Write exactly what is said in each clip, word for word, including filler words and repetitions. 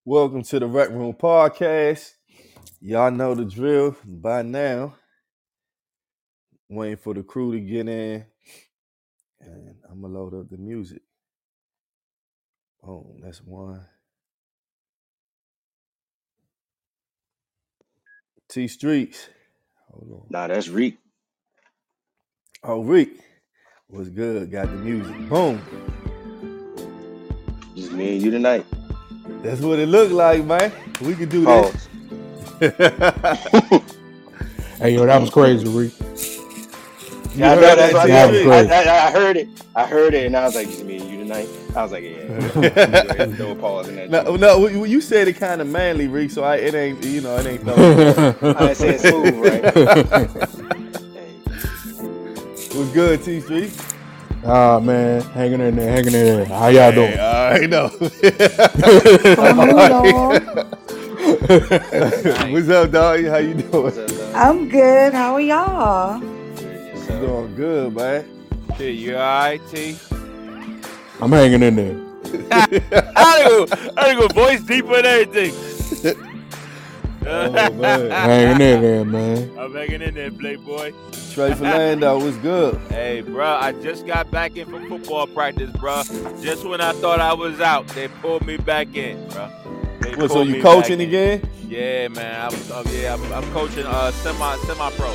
Welcome to the Rec Room Podcast. Y'all know the drill by now. Waiting for the crew to get in. And I'm going to load up the music. Oh, that's one. T Streets. Hold on. Nah, that's Reek. Oh, Reek. What's good? Got the music. Boom. Just me and you tonight. That's what it looked like, man. We could do this. Hey, yo, that was crazy, Reek. Yeah, I, know, that's what I, I, I, I heard it. I heard it, and I was like, just me and you tonight. I was like, yeah. No pause in that. No, no, you said it kind of manly, Reek. So I, it ain't, you know, it ain't. No. I said it smooth, right? Hey. What's good, T Street? Ah, man, hanging in there, hanging in there. How y'all doing? Hey, I already know. What's up, dog? How you doing? What's up, dog? I'm good. How are y'all? I'm doing good, man. T, you alright, T? I'm hanging in there. I think a voice deeper than everything. Oh, man. Hanging in there, man. I'm hanging in there, Playboy. Trey Philando, what's good? Hey, bro, I just got back in from football practice, bro. Just when I thought I was out, they pulled me back in, bro. They What, so pulled you me coaching back in. again? Yeah, man. I'm, uh, yeah, I'm, I'm coaching uh, semi, semi-pro.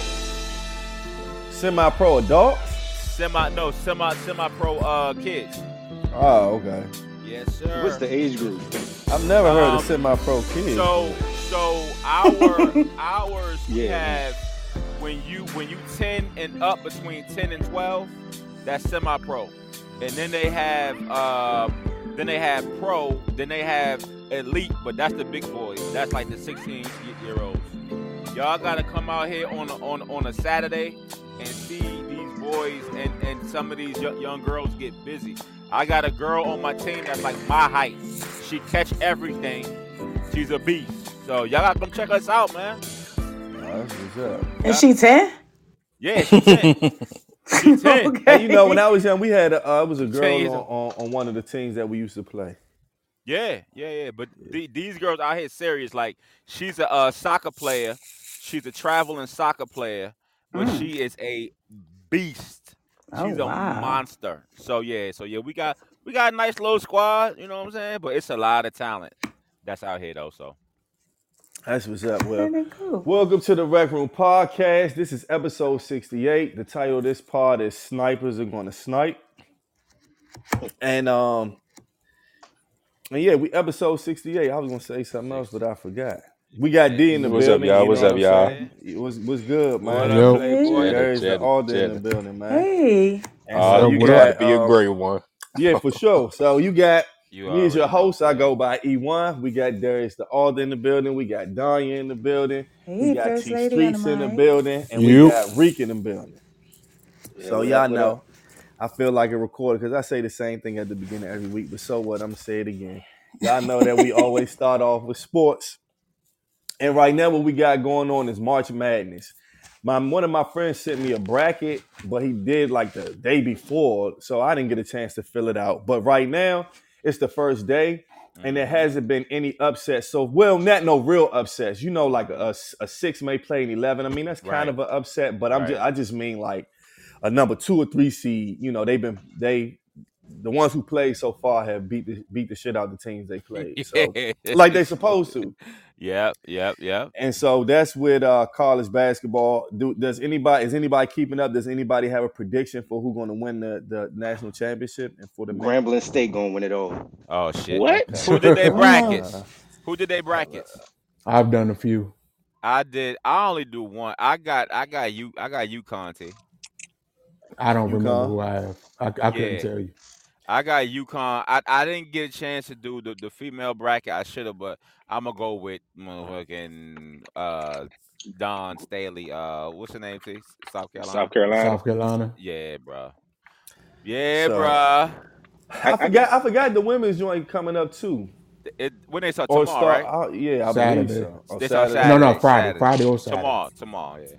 Semi-pro adults? Semi, no, semi, semi-pro uh, kids. Oh, okay. Yes, sir. What's the age group? I've never heard Um, of semi-pro kids. So, so our ours Yeah. have when you when you ten and up between ten and twelve, that's semi-pro, and then they have uh, then they have pro, then they have elite, but that's the big boys. That's like the sixteen year olds. Y'all gotta come out here on a, on on a Saturday and see these boys and and some of these young, young girls get busy. I got a girl on my team that's like my height. She catch everything. She's a beast. So y'all gotta come check us out, man. Oh, that's what's up. Is she ten? Yeah, she's ten. She's ten. Okay. And you know, when I was young, we had a, uh, it was a girl ten years on, old. on, on one of the teams that we used to play. Yeah, yeah, yeah. But the, these girls out here serious. Like she's a uh, soccer player. She's a traveling soccer player, but Mm. she is a beast. Oh, She's a wow. monster. So yeah, so yeah, we got we got a nice little squad. You know what I'm saying? But it's a lot of talent that's out here though. So That's what's up. Well, Very cool. welcome to the Rec Room Podcast. This is episode sixty-eight. The title of this part is Snipers Are Gonna Snipe. And um and yeah, we episode sixty-eight. I was gonna say something else, but I forgot. We got D in the What's up, building. y'all? you What's know up, what I'm y'all? saying? It was what's good, man. what Yo. up, Playboy? There's the Cheddar, Alden in cheddar. the building, man. Hey. And Uh, so you what got up? Be a um, great one. yeah, for sure. So you got You me as your already know. host. I go by E one. We got Darius the Alden in the building. We got Danya in the building. We Hey, got First T Lady on the Streets in the mic. building, and You. we got Reek in the building. Yeah, So what y'all up, what know, up? I feel like a recorder because I say the same thing at the beginning of every week. But so what? I'm gonna say it again. Y'all know that we always start off with sports, and right now what we got going on is March Madness. My one of my friends sent me a bracket, but he did like the day before, so I didn't get a chance to fill it out. But right now it's the first day, and there hasn't been any upsets. So, well, not no real upsets. You know, like a, a six may play an eleven. I mean, that's kind Right. of an upset, but I'm Right. just I just mean like a number two or three seed. You know, they've been they the ones who played so far have beat the beat the shit out of the teams they played. So like they supposed to. Yep, yep, yep. And so that's with uh, college basketball. Do, does anybody is anybody keeping up? Does anybody have a prediction for who's going to win the, the national championship and for the men? Grambling State gonna win it all. Oh shit. What? Who did they Oh. brackets? Who did they brackets? I've done a few. I did. I only do one. I got. I got you. I got UConn. T. I don't remember UConn? who I have. I, I couldn't Yeah. tell you. I got UConn. I, I didn't get a chance to do the, the female bracket. I should have, but I'm gonna go with motherfucking uh Don Staley. Uh, what's her name? T? South Carolina. South Carolina. South Carolina. Yeah, bro. Yeah, So- bruh. I forgot. I forgot the women's joint coming up too. It, when they start Or tomorrow, start. right? uh, yeah, I Saturday. believe so. Or They start Saturday. No, no, Saturday, Friday. Saturday. Friday or Saturday. Tomorrow, tomorrow, yeah.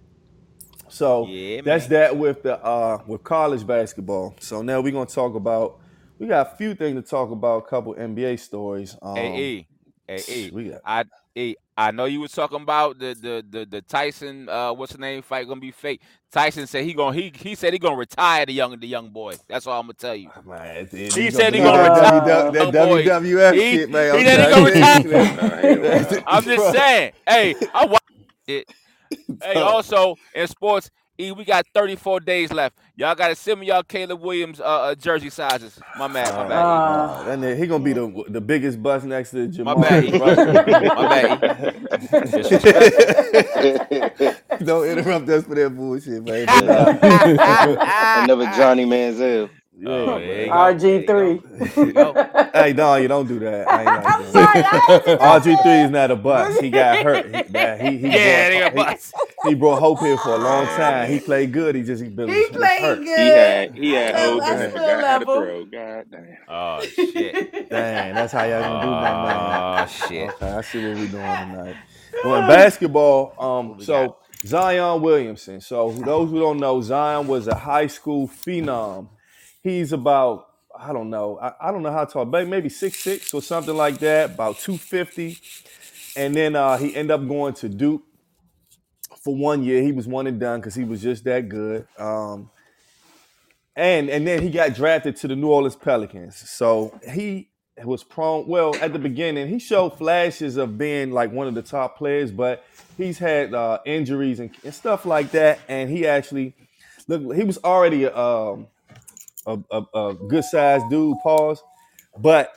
So Yeah, that's man. that with the uh, with college basketball. So now we're gonna talk about. We got a few things to talk about. A couple N B A stories. Um, Hey, E, Hey, hey, We got I, hey, I know you was talking about the the the, the Tyson, uh, what's the name fight gonna be fake. Tyson said he gonna he he said he gonna retire the young the young boy. That's all I'm gonna tell you. man. He You said he believe gonna that, retire Uh, W W, that the young boy. W W F He shit, man. he I'm said he trying gonna to retire. Nah, hell nah. I'm just Bro, saying. Hey, I watched it. Hey, bro. also in sports, E, we got thirty-four days left. Y'all gotta send me y'all Caleb Williams uh, uh jersey sizes. My bad, my Oh bad, E. my uh, God, that nigga, he gonna be the the biggest bust next to My bad, Jamarcus E. Russell. My bad, E. Disrespectful. Don't interrupt us for that bullshit, man. But nah, Another Johnny Manziel. yeah, Oh, there you man. go. R G There you go. three. There you go. Hey, no, you don't do that. I ain't like I'm that. sorry, I had to R just G three say is not a bust. He got hurt. He that, he, he Yeah, they brought got he, bust. he brought hope here for a long time. He Man, played good. He just he been, He was, was played hurt. he good. had he had At, hope at and then Dang, skill forgot how to level. throw. God damn. Oh shit. dang, that's how y'all gonna do, my man. Oh shit. Okay, I see what we doing tonight. Well, in basketball, um, What we got? so Zion Williamson. So those who don't know, Zion was a high school phenom. He's about, I don't know, I, I don't know how tall, maybe maybe six six or something like that, about two fifty. And then uh, he ended up going to Duke for one year. He was one and done because he was just that good. Um, and and then he got drafted to the New Orleans Pelicans. So he was prone. Well, at the beginning, he showed flashes of being like one of the top players, but he's had uh, injuries and, and stuff like that. And he actually look. He was already a um, a, a, a good sized dude. Pause. But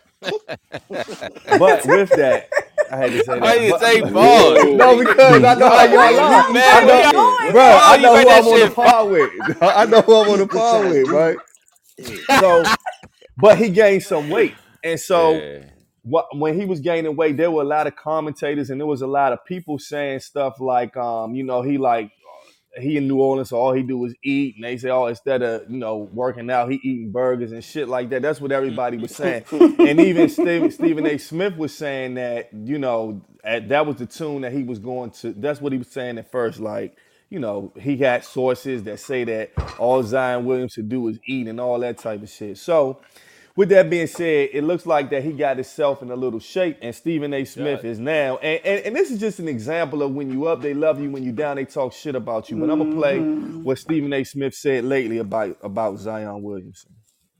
but with that, I had to say Why that. you But, say but pause? no, because I know how Whoa, y'all whoa, lie. you, Man, I you where know, y'all fucking bro. why I you know make who that I'm on the shit pod with. I know who I'm on the good pod size with, dude. right? Yeah. So, but he gained some weight, and so Yeah. what when he was gaining weight, there were a lot of commentators and there was a lot of people saying stuff like, um, you know, he like he in New Orleans, so all he do is eat, and they say, oh, instead of you know working out, he eating burgers and shit like that. That's what everybody was saying, and even Steve, Stephen A. Smith was saying that you know at, that was the tune that he was going to. That's what he was saying at first, like. You know, he got sources that say that all Zion Williamson do is eat and all that type of shit. So, with that being said, it looks like that he got himself in a little shape, and Stephen A. Smith is now. And, and, and this is just an example of when you up, they love you. When you down, they talk shit about you. But I'm gonna play what Stephen A. Smith said lately about about Zion Williamson.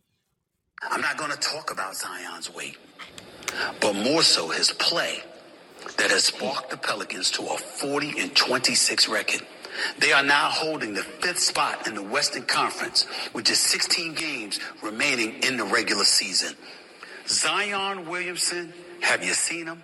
I'm not going to talk about Zion's weight, but more so his play that has sparked the Pelicans to a forty and twenty-six record. They are now holding the fifth spot in the Western Conference with just sixteen games remaining in the regular season. Zion Williamson, have you seen him?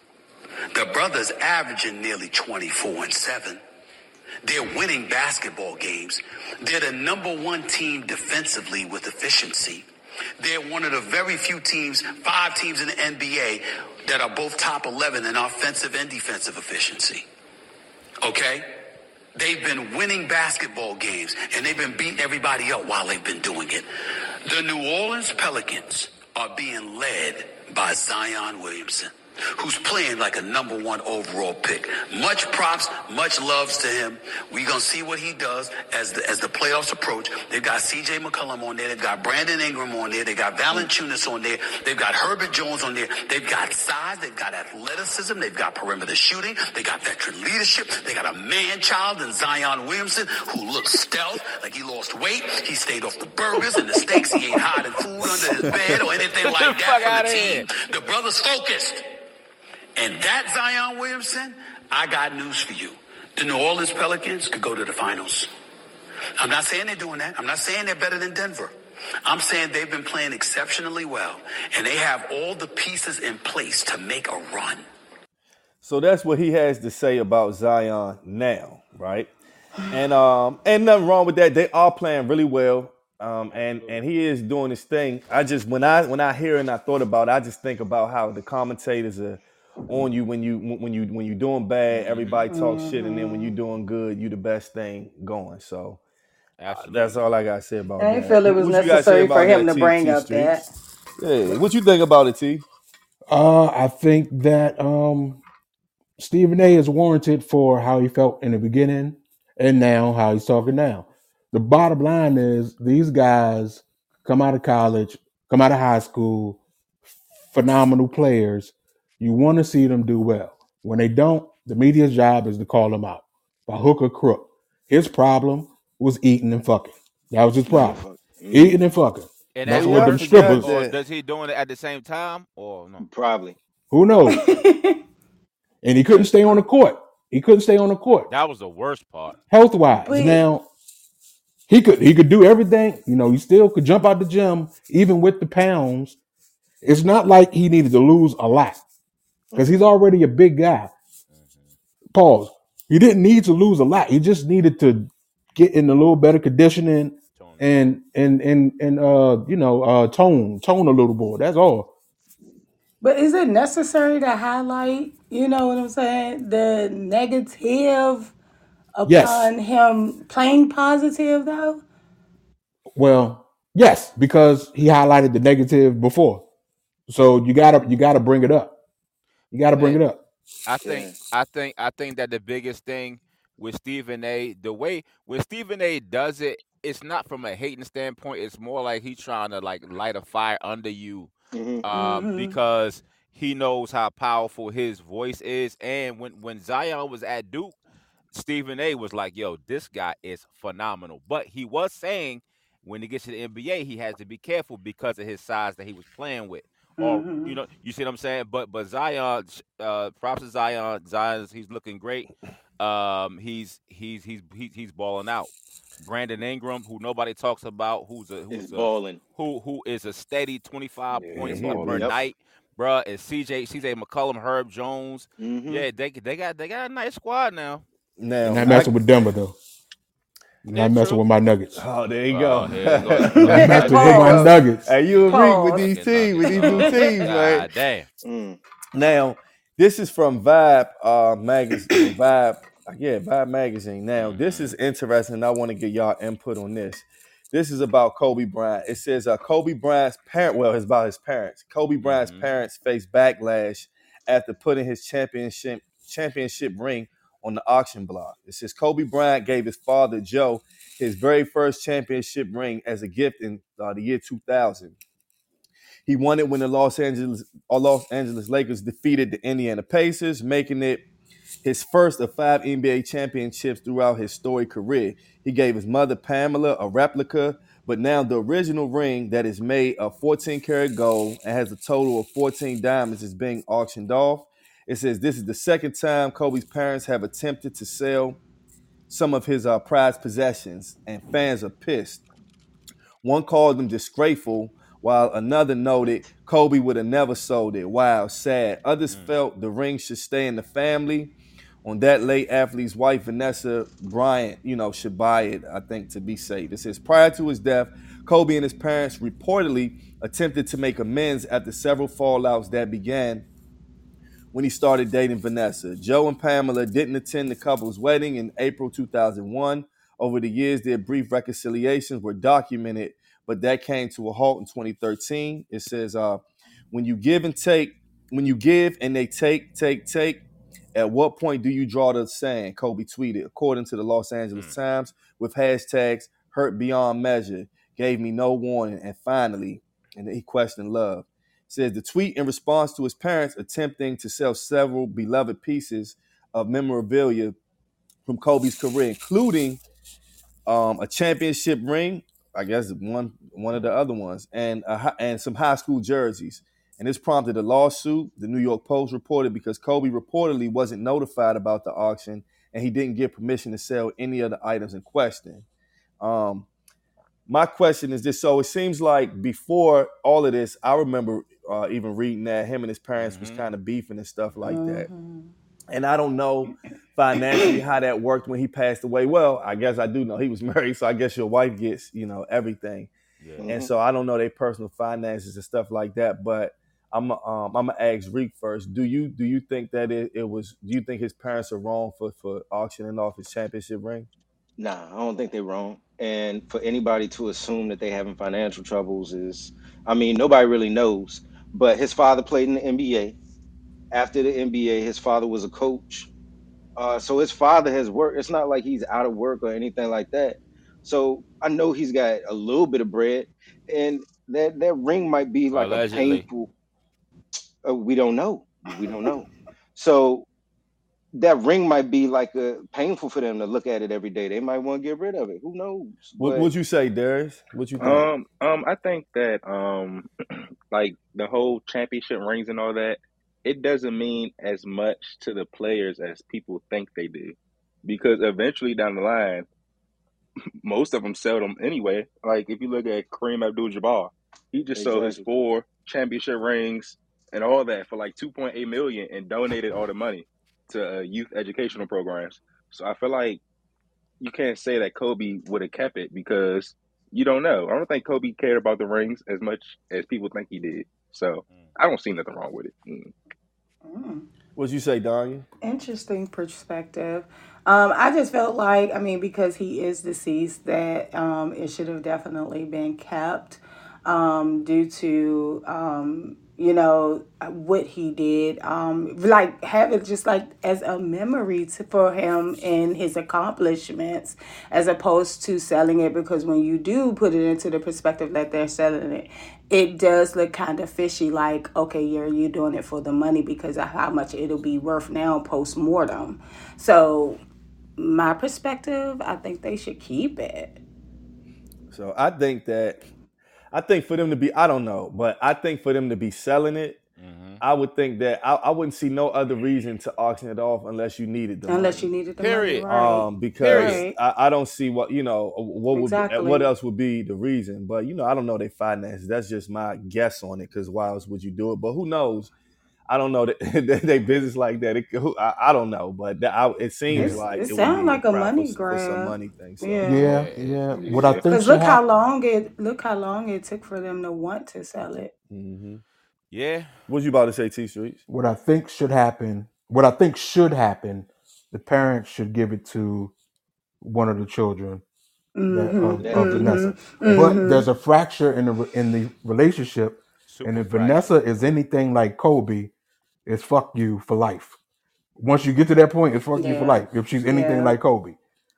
The brother's averaging nearly twenty-four and seven. They're winning basketball games. They're the number one team defensively with efficiency. They're one of the very few teams, five teams in the N B A, that are both top eleven in offensive and defensive efficiency. Okay? They've been winning basketball games, and they've been beating everybody up while they've been doing it. The New Orleans Pelicans are being led by Zion Williamson, who's playing like a number one overall pick. Much props, much loves to him. We're going to see what he does as the, as the playoffs approach. They've got C J McCollum on there. They've got Brandon Ingram on there. They've got Valanciunas on there. They've got Herbert Jones on there. They've got size. They've got athleticism. They've got perimeter shooting. They got veteran leadership. They got a man-child in Zion Williamson who looks stealth, like he lost weight. He stayed off the burgers and the steaks. He ain't hiding food under his bed or anything like Get the that fuck from outta the here. team. The brother's focused. And that Zion Williamson, I got news for you. The New Orleans Pelicans could go to the finals. I'm not saying they're doing that. I'm not saying they're better than Denver. I'm saying they've been playing exceptionally well, and they have all the pieces in place to make a run. So that's what he has to say about Zion now, right? And um, and nothing wrong with that. They are playing really well. Um, and and he is doing his thing. I just when I when I hear and I thought about it, I just think about how the commentators are on you when you when you when you're doing bad, everybody talks shit, and then when you're doing good, you the best thing going. So uh, Absolutely. that's all I gotta say about I that. didn't feel it was What you gotta say necessary for about him that, to T, bring T up Street? that. Yeah, what you think about it, T? Uh, I think that um, Stephen A. is warranted for how he felt in the beginning and now how he's talking now. The bottom line is these guys come out of college, come out of high school, phenomenal players. You want to see them do well. When they don't, the media's job is to call them out by hook or crook. His problem was eating and fucking. That was his Eating and problem. fuck. Eating Mm, and fucking. And But That's at what y'all them work, forgot strippers. or that does he doing it at the same time, or no? probably. Who knows? And he couldn't stay on the court. He couldn't stay on the court. That was the worst part. Health wise. but Now he could he could do everything. You know, he still could jump out the gym even with the pounds. It's not like he needed to lose a lot because he's already a big guy. Pause. He didn't need to lose a lot. He just needed to get in a little better conditioning Tony. and and and and uh you know uh tone tone a little more. That's all. but is it necessary to highlight, you know what I'm saying, the negative Yes. upon him playing positive though? Well, yes, because he highlighted the negative before. So you gotta you gotta bring it up. You gotta bring And it up. I Yeah. think I think I think that the biggest thing with Stephen A, the way when Stephen A does it, it's not from a hating standpoint. It's more like he's trying to like light a fire under you, Hmm. um, Mm-hmm. because he knows how powerful his voice is. And when when Zion was at Duke, Stephen A was like, "Yo, this guy is phenomenal." But he was saying when he gets to the N B A, he has to be careful because of his size that he was playing with. Or Mm-hmm. you know, you see what I'm saying? But but Zion, uh, props to Zion. Zion, he's looking great. Um, he's he's he's he's he's balling out. Brandon Ingram, who nobody talks about, who's a It's who's a balling. who who is a steady twenty-five yeah, points he per, a per Yep. beast. night, bruh. Is C J C J McCollum, Herb Jones. Hmm. Yeah, they they got they got a nice squad now. You're Now not I messing with Denver though. You're Yeah, not messing true. with my Nuggets. oh there you Oh, go. here you go. You're not messing with my Pause. Nuggets. Hey, you agree with Pause. these Fucking teams, with Nuggets, these new dog. teams, man. God damn. Mm. Now, this is from Vibe uh magazine. Vibe, yeah, Vibe magazine. Now, this is Mm-hmm. interesting. I want to get y'all input on this. This is about Kobe Bryant. It says uh, Kobe Bryant's parent. Well, it's about his parents. Kobe Bryant's Mm-hmm. parents faced backlash after putting his championship championship ring on the auction block. It says Kobe Bryant gave his father Joe his very first championship ring as a gift in uh, the year two thousand. He won it when the Los Angeles uh, Los Angeles Lakers defeated the Indiana Pacers, making it his first of five N B A championships throughout his storied career. He gave his mother Pamela a replica, but now the original ring that is made of fourteen karat gold and has a total of fourteen diamonds is being auctioned off. It says this is the second time Kobe's parents have attempted to sell some of his uh, prized possessions, and fans are pissed. One called him disgraceful, while another noted Kobe would have never sold it. Wow, sad. Others Mm. felt the ring should stay in the family. On that late athlete's wife, Vanessa Bryant, you know, should buy it, I think, to be safe. It says prior to his death, Kobe and his parents reportedly attempted to make amends after several fallouts that began when he started dating Vanessa. Joe and Pamela didn't attend the couple's wedding in April two thousand one. Over the years, their brief reconciliations were documented, but that came to a halt in twenty thirteen. It says, uh, when you give and take, when you give and they take, take, take, at what point do you draw the sand? Kobe tweeted, according to the Los Angeles Mm. Times, with hashtags hurt beyond measure, gave me no warning, and finally, and he questioned love. Says the tweet in response to his parents attempting to sell several beloved pieces of memorabilia from Kobe's career, including um, a championship ring, I guess one one of the other ones, and a, hi- and some high school jerseys. And this prompted a lawsuit. The New York Post reported because Kobe reportedly wasn't notified about the auction and he didn't get permission to sell any of the items in question. Um, my question is this: so it seems like before all of this, I remember uh, even reading that him and his parents was Mm-hmm. kind of beefing and stuff like that. Mm-hmm. And I don't know financially how that worked when he passed away. Well, I guess I do know he was married, so I guess your wife gets, you know, everything. Yeah. And Mhm. so I don't know their personal finances and stuff like that. But I'm um, I'm gonna ask Reek first. Do you do you think that it, it was? Do you think his parents are wrong for for auctioning off his championship ring? Nah, I don't think they're wrong. And for anybody to assume that they having financial troubles is, I mean, nobody really knows. But his father played in the N B A. After the N B A, his father was a coach. Uh, so his father has worked. It's not like he's out of work or anything like that. So I know he's got a little bit of bread, and that that ring might be like a Allegedly. painful. Uh, we don't know. We don't know. So that ring might be like a painful for them to look at it every day. They might want to get rid of it. Who knows? What But would you say, Darius? What you think? Um, um, I think that um, like the whole championship rings and all that, it doesn't mean as much to the players as people think they do, because eventually down the line, most of them sell them anyway. Like if you look at Kareem Abdul-Jabbar, he just sold his exactly. four championship rings and all that for like two point eight million and donated all the money to uh, youth educational programs. So I feel like you can't say that Kobe would have kept it because you don't know. I don't think Kobe cared about the rings as much as people think he did. So I don't see nothing wrong with it. Mm. Mm. What you say, Danya? Interesting perspective. Um, I just felt like, I mean, because he is deceased, that um, it should have definitely been kept um, due to, um, you know, what he did. Um, like, have it just like as a memory to, for him and his accomplishments, as opposed to selling it. Because when you do put it into the perspective that they're selling it, it does look kind of fishy, like, okay, you're you doing it for the money because of how much it'll be worth now post mortem. So my perspective, I think they should keep it. So I think that I think for them to be, I don't know, but I think for them to be selling it, Mm-hmm. I would think that I, I wouldn't see no other reason to auction it off unless you needed the Unless you money. needed the Period. money, right? Um, because Period. Right. I, I don't see what you know what would be, Exactly. what else would be the reason. But you know, I don't know their finances. That's just my guess on it. Because why else would you do it? But who knows? I don't know that they business like that. It, who, I, I don't know, but that, I, it seems It's, like it it would sounds be like a crap money for, for some grab. money thing. So Yeah. Yeah, yeah. What I Yeah. think Because should look how happen. long it look how long it took for them to want to sell it. hmm Yeah. what you about to say, T Streets? What I think should happen. What I think should happen. The parents should give it to one of the children that Mm-hmm. of, that of too. Vanessa. Mm-hmm. But Mm-hmm. there's a fracture in the in the relationship, Super and if fracture. Vanessa is anything like Kobe, it's fuck you for life. Once you get to that point, it's fuck you for Yeah. life. If she's anything Yeah. like Kobe, Yeah.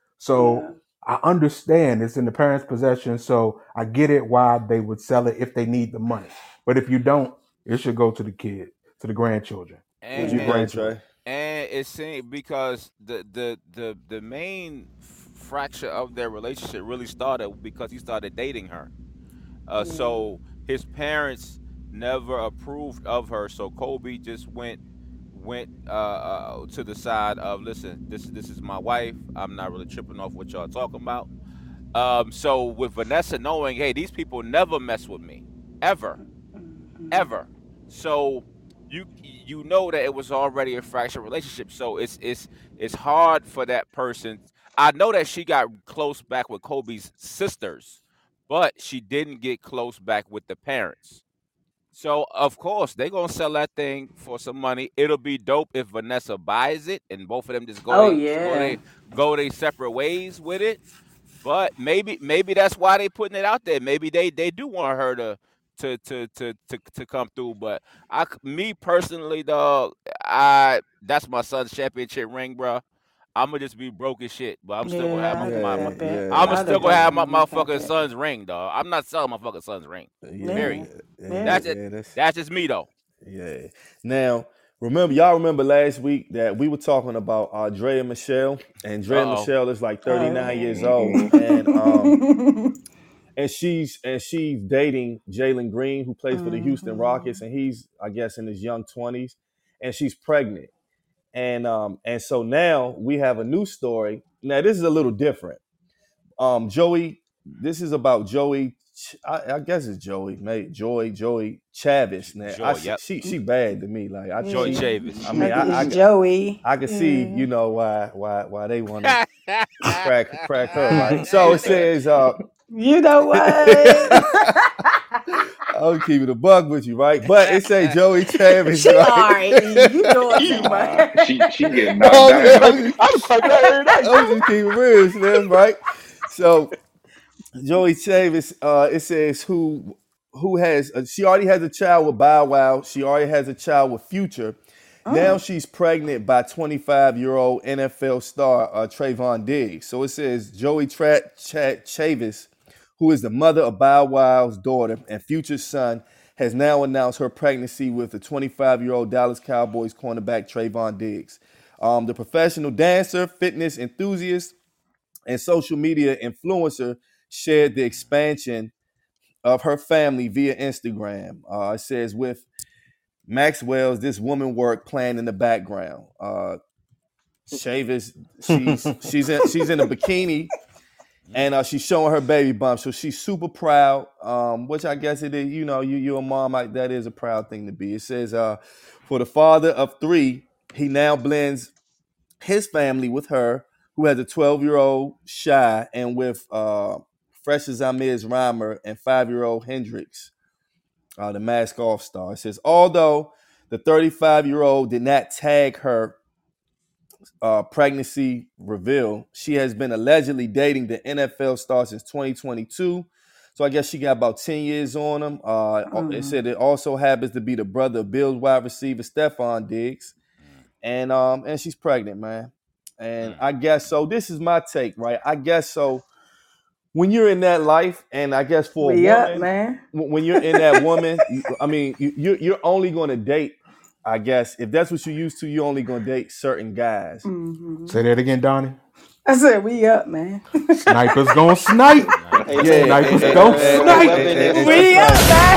so I understand it's in the parents' possession. So I get it why they would sell it if they need the money. But if you don't, it should go to the kid, to the grandchildren, What And you the and, think, grandchildren. Trey? and it seemed because the the the the main fracture of their relationship really started because he started dating her. Uh, Yeah. so his parents never approved of her. So Kobe just went went uh, uh, to the side of, listen, this this is my wife. I'm not really tripping off what y'all talking about. Um, so with Vanessa knowing, hey, these people never mess with me, ever, Mm-hmm. ever. So you you know that it was already a fractured relationship. So it's it's it's hard for that person. I know that she got close back with Kobe's sisters, but she didn't get close back with the parents. So of course they gonna sell that thing for some money. It'll be dope if Vanessa buys it and both of them just go Oh they go yeah. they go they separate ways with it. But maybe maybe that's why they putting it out there. Maybe they, they do want her to to to to to, to come through. But I c- me personally, dog, I that's my son's championship ring, bro. I'm gonna just be broke as shit, but I'm still gonna have Yeah, my I'd my, have my kept it. Yeah, I'm yeah, I'd still have gonna have my definitely kept motherfucking it. son's ring, dog. I'm not selling my fucking son's ring. yeah, Period. Yeah. yeah, Yeah. That's it. yeah. That's That's just me though. yeah. Now, remember, y'all remember last week that we were talking about uh, Drea Michelle, and Uh Drea oh. Michelle is like Oh. thirty-nine years Mhm. old, and um, and she's and she's dating Jalen Green, who plays for the Houston Rockets, Mm-hmm. and he's, I guess, in his young twenties, and she's pregnant, and um, and so now we have a new story. Now this is a little different. Um, Joey, this is about Joey. Ch- I, I guess it's Joey, mate. Joey, Joey Chavis. Now, I Joy, see, yep. she she bad to me. Like I Joy she, Chavis. I mean, Like I, it's I Joey. I can see, Yeah. you know, why why why they want to crack crack her, right? So it says, uh, You know what? I'll keep it a bug with you, right? But it say Joey Chavis, She right? alright. You doing too Nah, much. she she getting No, knocked I'm just, down. I'm just, I'm cracking that every night, I'm too. just keeping it real, Slim, right? So Joey Chavis, uh, it says who who has uh, she already has a child with Bow Wow. She already has a child with Future. Now Mm. she's pregnant by twenty-five-year-old N F L star uh, Trayvon Diggs. So it says Joey Tra- Ch- Chavis, who is the mother of Bow Wow's daughter and Future's son, has now announced her pregnancy with the twenty-five-year-old Dallas Cowboys cornerback Trayvon Diggs. Um, the professional dancer, fitness enthusiast, and social media influencer shared the expansion of her family via Instagram. Uh, it says, with Maxwell's This Woman Work playing in the background. Uh, Chavis, she's she's in she's in a bikini, and uh, she's showing her baby bump, so she's super proud. Um, which I guess it is. You know, you you're a mom, like that is a proud thing to be. It says, uh, for the father of three, he now blends his family with her, who has a twelve-year-old Shy, and with uh, Fresh as Ahmed's Rhymer and five-year-old Hendrix. Uh, the Mask Off star. It says, although the thirty-five-year-old did not tag her uh, pregnancy reveal, she has been allegedly dating the N F L star since twenty twenty-two. So I guess she got about ten years on him. Uh, mm. It said it also happens to be the brother of Bills wide receiver Stephon Diggs. And um, and she's pregnant, man. And I guess so. This is my take, right? I guess so. When you're in that life, and I guess for we a up, woman, man. when you're in that woman, you, I mean, you, you're you're only going to date. I guess if that's what you're used to, you're only going to date certain guys. Mm-hmm. Say that again, Donnie. I said, we up, man. Snipers gonna snipe. Yeah, Snipers hey, gonna hey, snipe. hey, hey, hey, We up,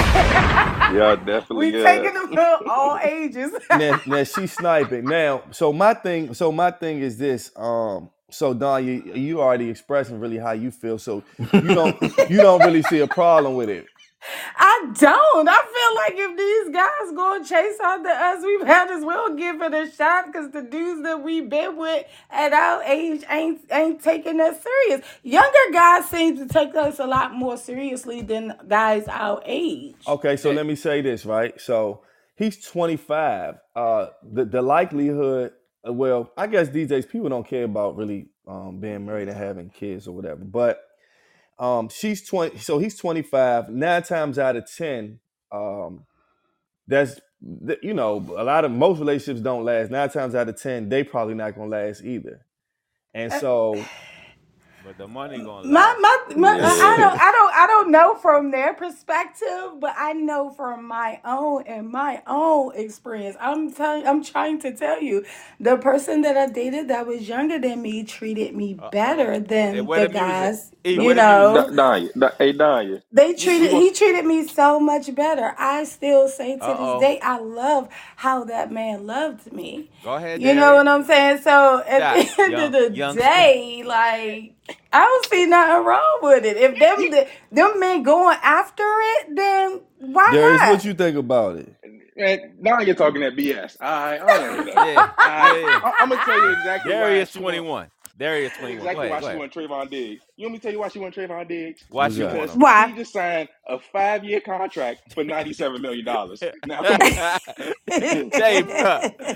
man. Yeah, definitely. We yeah. taking them from all ages. now, now she's sniping. Now, so my thing, so my thing is this. Um, so Don, you you already expressing really how you feel. So you don't you don't really see a problem with it. I don't. I feel like if these guys go chase after us, we might as well give it a shot, because the dudes that we've been with at our age ain't ain't taking us serious. Younger guys seem to take us a lot more seriously than guys our age. Okay, so let me say this, right? So he's twenty-five. Uh, the the likelihood, well, I guess these days people don't care about really um, being married and having kids or whatever, but. Um, she's twenty, so he's twenty-five. Nine times out of ten, um, that's you know, a lot of most relationships don't last. Nine times out of ten, they probably not gonna last either. And so, but the money gonna my, last. my, my I don't I don't I don't know from their perspective, but I know from my own and my own experience. I'm telling I'm trying to tell you, the person that I dated that was younger than me treated me better than Hey, where the the music? guys. Hey, You where the know, music? Danya, Da- hey Danya, they you, treated you he treated me so much better. I still say to Uh-oh. this day, I love how that man loved me. Go ahead, You know Derek. what I'm saying? So at Stop, the end young- of the youngster. day, like, I don't see nothing wrong with it. If them them men going after it, then why Darius, not? what you think about it? man, Danya talking that B S. All right, I don't know that. Yeah, I, yeah. I, I'm gonna tell you exactly Darius why she want- twenty-one. Darius twenty-one. exactly Go why ahead, go she ahead. want Trayvon Diggs. You want me to tell you why she want Trayvon Diggs? Why What's she that? want him? Why? She just signed a five-year contract for ninety-seven million dollars. Now, come on. Jay, bro.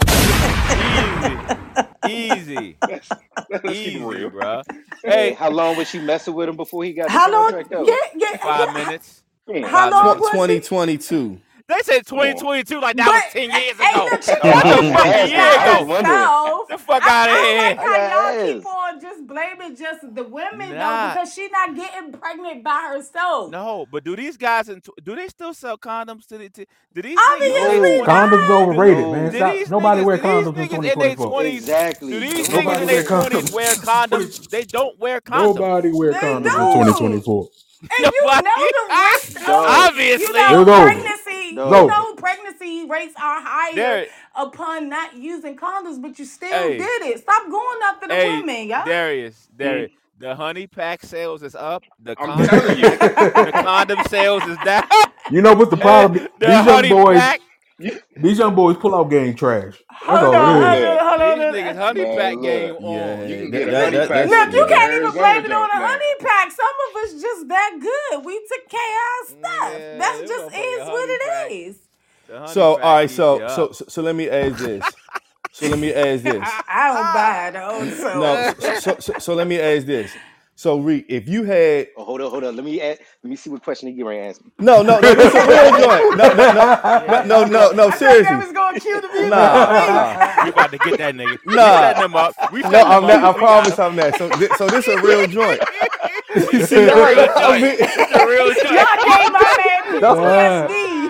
Easy. Easy. Let's, let's keep Easy, it real. bro. Hey, Hey, how long was she messing with him before he got the How long? contract out? Yeah, yeah. five yeah. minutes. Come on. How Five long minutes. was twenty it? twenty-two. They said twenty twenty-two like that But was ten years ain't ago. no shit. What the fuck I a year was ago? wondering. South. The fuck I, out of I here. like how y'all Yes. keep on just blaming just the women Nah. though, because she not getting pregnant by herself. No, but do these guys in, do they still sell condoms to the? To, do these Obviously niggas? not. Condoms overrated, No. man. Do Stop. these Nobody niggas, wear do these condoms in niggas twenty in their twenty-four. twenties? Exactly. Do these Nobody niggas in wear their condoms. twenties wear condoms? They don't wear condoms. Nobody wear They condoms don't. in twenty twenty-four. And you know the risk of, Obviously. you know, Here we go. pregnancy, No. you know, pregnancy rates are higher There- upon not using condoms, but you still Hey. did it. Stop going after the Hey, women, y'all. Darius, Darius, the honey pack sales is up. The I'm condom, telling you. the condom sales is down. You know what's the problem? The These young honey boys, pack. these young boys pull out game trash. That's Hold all on, it hold is. on, hold on. These niggas honey Man, pack look. game on. Yeah, You can that- get a that- honey that- pack. that's- Look, you yeah. can't even Arizona blame it on junk, a man. honey pack. Some of us just that good. We took care of our stuff. Yeah, That's they just gonna put is the what honey pack. it is. The honey So pack all right, keeps so you so up. so, so let me ask this. So let me ask this. I don't buy it. Also. No, so, so, so, so let me ask this. So Reek, if you had Oh, hold on, hold on. Let me add, let me see what question he get ready to ask me. no, no, no, this is a real joint. No, no, no, no, no, no, I thought seriously. they was gonna cue the music. Nah, You about to get that nigga. We Nah. setting them up. We no, setting I'm them not, I up. We promise got I'm not. So, thi- so this is a real joint. It's a real I joint. mean- It's a real joint. Y'all gave my man P T S D.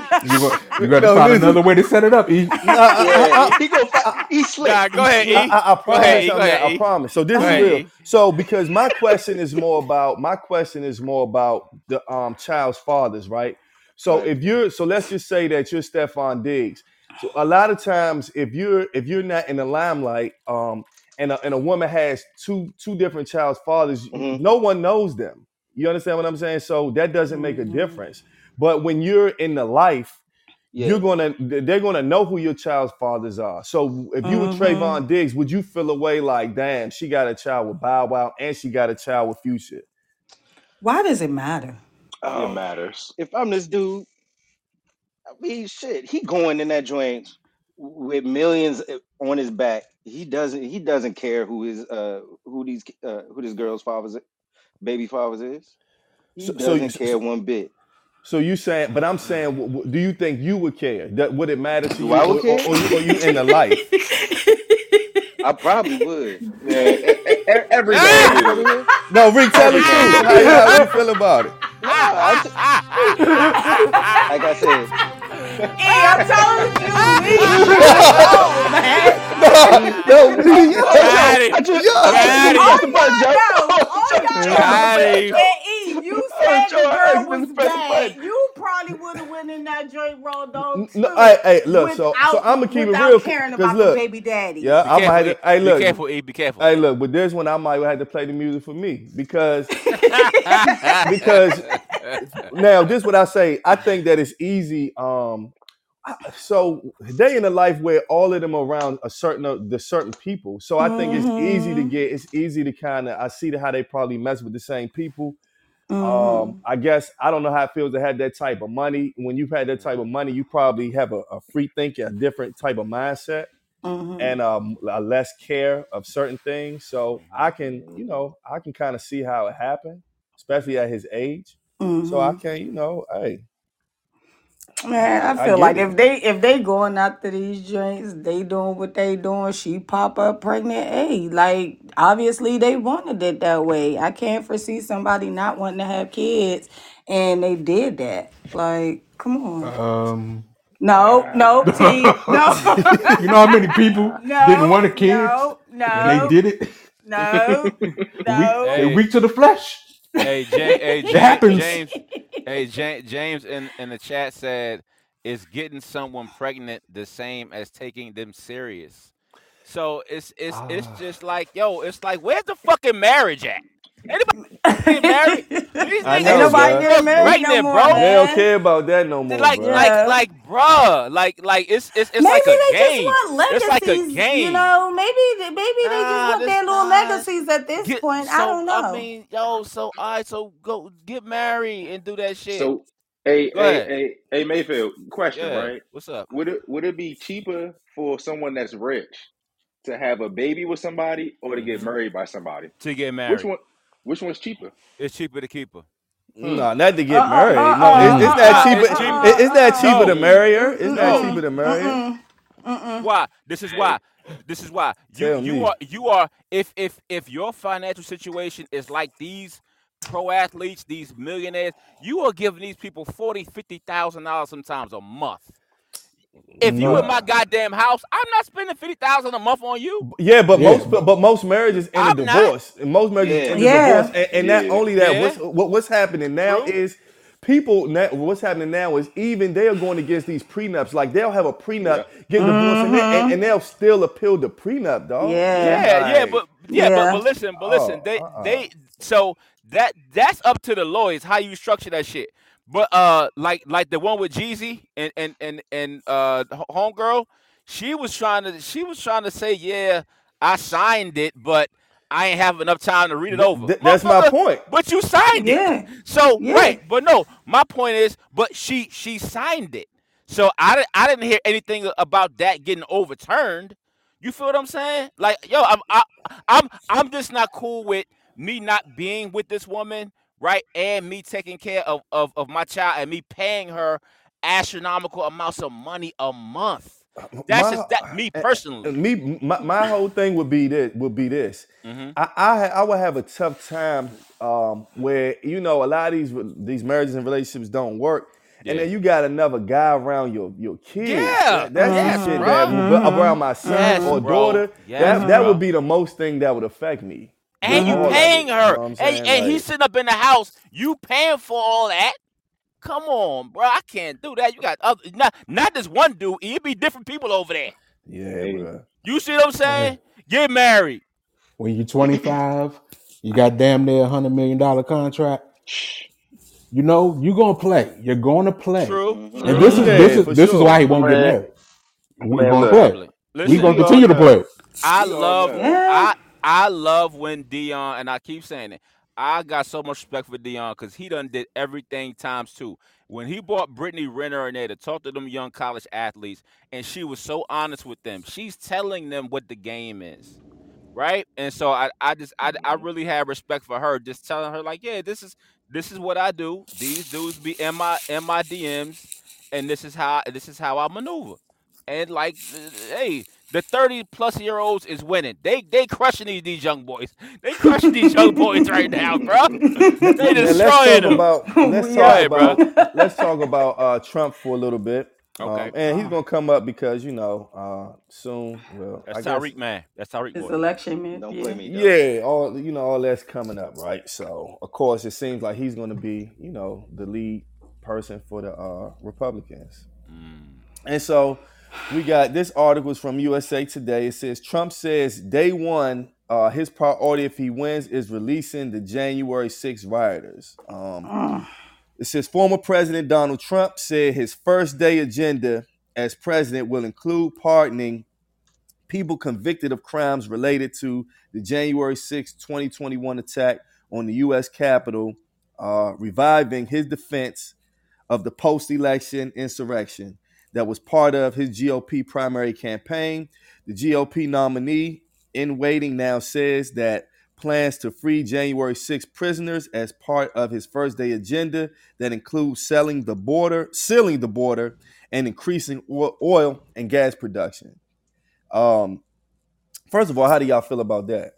You got you got to No, find listen. another way to set it up. E. Nah, I, Yeah, he go fight. He slick. Nah, go ahead, I, E. I, I Go promise ahead, E. you, Go man. ahead, I E. promise. So this Go is ahead, real. E. So because my question is more about my question is more about the um child's fathers, right? So Right. if you're so let's just say that you're Stephon Diggs. So a lot of times if you're if you're not in the limelight, um, and a, and a woman has two two different child's fathers, Mm-hmm. no one knows them. You understand what I'm saying? So that doesn't make a difference. But when you're in the life, you're Yeah. gonna they're gonna know who your child's fathers are. So if you were Mm-hmm. Trayvon Diggs, would you feel a way like, damn, she got a child with Bow Wow and she got a child with Future? Why does it matter? It Um, matters. if I'm this dude, I mean, shit, he going in that joint with millions on his back. He doesn't. He doesn't care who his uh who these uh who this girl's fathers, baby fathers is. He So so doesn't care one bit. so you saying, but I'm saying, w- w- do you think you would care? That would it matter to Do you, I or, would or, care? or you or you in the life? I probably would. Yeah, e- e- e- every You man heard me over do. here? No, Rick, tell the Every man truth. do. How, you- how you feel about it? Nah, I t- like I said, Hey, I'm telling you, we go, man. No, no, you- Got I it. just, yo, I just Got pressed it. the button, Joe. No, Oh, oh, Joe, no, Joe, no. Got press it. the button. And E, you Oh, said Joe, the I girl accidentally was pressed the bad. button. You probably would have went in that joint road dog too. no, hey, hey, look, so so without, I'm gonna keep it without real, caring because about the look, baby daddy. yeah, Be I'm gonna careful, have E. to. Hey, Be look, careful, E. Be careful. hey, look, but this one I might have to play the music for me because because now this what I say. I think that it's easy. Um, I- so they in a life where all of them are around a certain uh, the certain people. So I think it's easy to Mm-hmm. get. It's easy to kind of. I see how they probably mess with the same people. Um, Mm-hmm. I guess I don't know how it feels to have that type of money. When you've had that type of money, you probably have a, a free thinking, a different type of mindset, Mm-hmm. and um, a less care of certain things. So I can, you know, I can kind of see how it happened, especially at his age. So I Mm-hmm. can, you know, hey, Man, I I feel get like it. if they if they going after these joints, they doing what they doing. She pop up pregnant. Hey, like obviously they wanted it that way. I can't foresee somebody not wanting to have kids, and they did that. Like, come on. Um, No, no, T, no, you know how many people didn't no, want a kid no, and they no, did it? no, Weak, no. they Hey, weak to the flesh. hey, James, hey, It James, happens. James, hey, James, James in, in the chat said, is getting someone pregnant the same as taking them serious? So it's it's it's Ah, just like, yo, it's like, where's the fucking marriage at? Anybody get married? These I niggas Ain't know, is nobody bruh. getting getting married no pregnant, more, bro. They don't man. care about that no more, Like, bruh. like, Yeah. like, bruh, like, like it's it's it's Maybe like a they just game. want It's like a legacies, you game. know. Maybe they- maybe they just Nah, want this their little nah. legacies at this Get point. I so don't I know. mean, yo, so all right, so go get married and do that shit. So, a Go a ahead. a a Mayfield question, Yeah. right? What's up? Would it would it be cheaper for someone that's rich to have a baby with somebody or to get hmm married by somebody? To get Which married. one? Which one's cheaper? It's cheaper to keep her. Hmm. No, not to Uh get uh married. uh No, it, uh Mm. it's uh not Nah, cheaper. it's uh cheaper. It, it's not uh cheaper No, to marry her. It's not no. cheaper to marry her. uh uh. Why? This is why. This is why. You Tell you me. are you are if if if your financial situation is like these pro athletes, these millionaires, you are giving these people forty, fifty thousand dollars sometimes a month. If you in No. my goddamn house, I'm not spending fifty thousand a month on you. Yeah, but Yeah, most but but most marriages end a I'm not. divorce. And most marriages Yeah. end a divorce. Yeah. And, and not Yeah. only that, Yeah. what's what, what's happening now True. is people now, what's happening now is even they are going against these prenups. Like they'll have a prenup, Yeah. get divorced, and, they, and, Mm-hmm. and they'll still appeal the prenup, dog. Yeah. Yeah, yeah, Like, but yeah, but Yeah. but listen, but listen, oh, they uh-uh. they so that that's up to the lawyers how you structure that shit. But uh, like like the one with Jeezy and and and and uh, H- homegirl, she was trying to she was trying to say, yeah, I signed it, but I ain't have enough time to read it Th- over, th- that's my motherfucker. point. But you signed it, Yeah. so Yeah. right. But no, my point is, but she she signed it, so I di- I didn't hear anything about that getting overturned. You feel what I'm saying? Like, yo, I'm I, I'm I'm just not cool with me not being with this woman, right? And me taking care of, of, of my child and me paying her astronomical amounts of money a month. That's My just that me and- personally. and me my, my whole thing would be this would be this. hmm I, I I would have a tough time um, where you know a lot of these these marriages and relationships don't work, And Yeah. then you got another guy around your your kids. Yeah. That- that's Yes, the shit bro. that would, Mhm. around my son Yes, or bro. daughter. Yes, that that bro. would be the most thing that would affect me. And with you all of paying it. her. You know what I'm And, saying? and Like, he's sitting up in the house. You paying for all that. Come on, bro. I can't do that. You got other, not not this one dude. It'd be different people over there. yeah, Hey. bro. You see what I'm saying? Get married. When you're twenty-five, you got damn near a hundred million dollar contract. You know you're gonna play. You're gonna play, True. Mhm. True. and this is Yeah, this is for this is sure. why he won't get Man, married. We're man, gonna look. play. Probably. We're Listen, gonna We all continue to know. play. I We all love know. Yeah. I I love when Dion, and I keep saying it. I got so much respect for Dion because he done did everything times two. When he brought Brittany Renner in there to talk to them young college athletes, and she was so honest with them. She's telling them what the game is, right? And so I, I just I, I really have respect for her, just telling her like, yeah, this is this is what I do. These dudes be in my in my D Ms, and this is how this is how I maneuver. And like, hey, the thirty plus year olds is winning. They they crushing these, these young boys. They crushing these young boys right now, bro. They Now let's destroying talk them. about let's We Go talk ahead, bro. about let's talk about uh, Trump for a little bit. Okay. Um, and he's gonna come up because you know uh, soon. Well, I That's guess Tyreek, man. That's Tyreek It's boy. election, man. Don't Yeah. play me, though. yeah, all you know, all that's coming up, right? So of course it seems like he's gonna be you know the lead person for the uh, Republicans. Mm. And so we got this article is from U S A Today. It says Trump says day one, uh, his priority if he wins is releasing the January sixth rioters. Um, Mm. it says former President Donald Trump said his first day agenda as president will include pardoning people convicted of crimes related to the January sixth, twenty twenty-one attack on the U S Capitol, uh, reviving his defense of the post-election insurrection that was part of his G O P primary campaign. The G O P nominee in waiting now says that plans to free January sixth prisoners as part of his first day agenda that includes selling the border, sealing the border, and increasing oil and gas production. Um, first of all, how do y'all feel about that?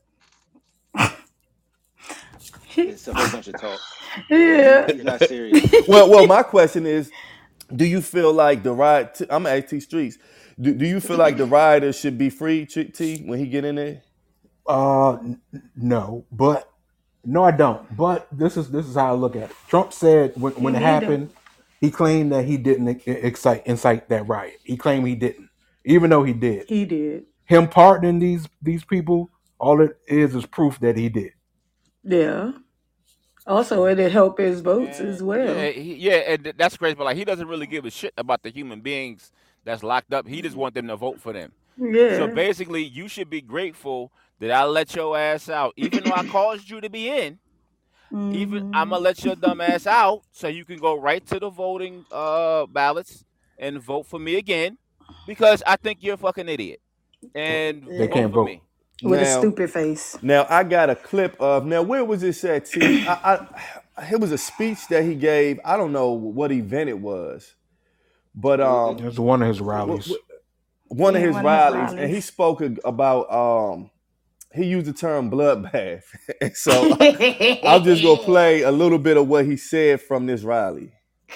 It's a whole bunch of talk. Yeah. He's not serious. well, well, my question is, do you feel like the riot? T- I'm at T Streets. Do, do you feel like the rioters should be free, T, T, when he get in there? Uh, n- no, but no, I don't. But this is this is how I look at it. Trump said when when You it need 'em. happened, he claimed that he didn't ex- excite incite that riot. He claimed he didn't, even though he did. He did. Him pardoning these these people, all it is is proof that he did. Yeah. Also, it'd help his votes as well. Yeah, he, yeah, and th- that's crazy. But like, he doesn't really give a shit about the human beings that's locked up. He just want them to vote for them. Yeah. So basically, you should be grateful that I let your ass out, even though I caused you to be in. Even I'm gonna let your dumb ass out, so you can go right to the voting uh, ballots and vote for me again, because I think you're a fucking idiot. And They vote can't for vote. me. With Now- a stupid face. Now I got a clip of now where was this at? T? I, I, it was a speech that he gave. I don't know what event it was, but um, It was one of his rallies. one of Yeah, his one of his rallies, and he rallies. spoke ag- about um, he used the term bloodbath. And so I'm just gonna play a little bit of what he said from this rally.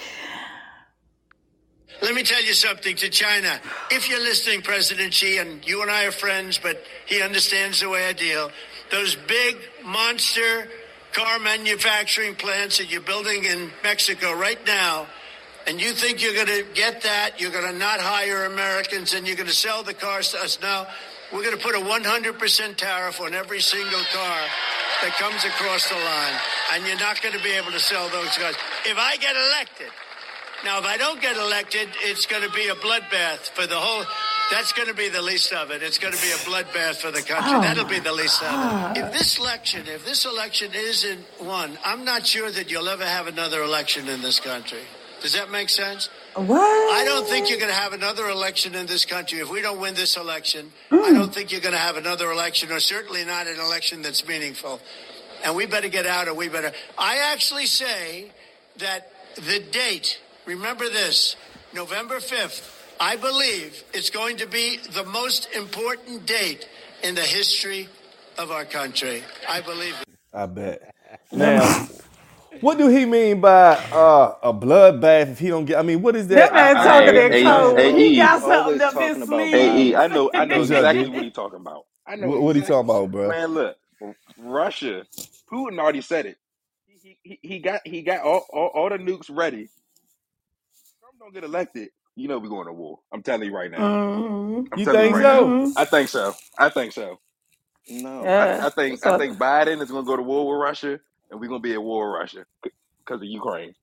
Let me tell you something to China. If you're listening, President Xi, and you and I are friends, but he understands the way I deal, those big monster car manufacturing plants that you're building in Mexico right now, and you think you're going to get that, you're going to not hire Americans, and you're going to sell the cars to us now, we're going to put a one hundred percent tariff on every single car that comes across the line, and you're not going to be able to sell those cars. If I get elected, now, if I don't get elected, it's going to be a bloodbath for the whole. That's going to be the least of it. It's going to be a bloodbath for the country. Oh, That'll be the least of God. it. If this election, if this election isn't won, I'm not sure that you'll ever have another election in this country. Does that make sense? What? I don't think you're going to have another election in this country. If we don't win this election, I don't think you're going to have another election, or certainly not an election that's meaningful. And we better get out, or we better. I actually say that the date. Remember this, November fifth, I believe it's going to be the most important date in the history of our country. I believe it. I bet. Now, What do he mean by uh, a bloodbath if he don't get? I mean, what is That that? I, man I Hey, talking don't in hey, understand. code. hey, He E, got He's something always up his talking about hey, sleeve. E. I violence. know, I know What's up, exactly D? what he's talking about. I know What, what he exactly. talking about, bro? Man, look, Russia, Putin already said it. He he, he got he got all, all all the nukes ready. Trump don't get elected, you know we're going to war. I'm telling you right now. Mm-hmm. I'm You telling you think right now. so? Mm-hmm. I think so. I think so. No. I, Yeah. I think I So, think Biden is going to go to war with Russia, and we're going to be at war with Russia because of Ukraine.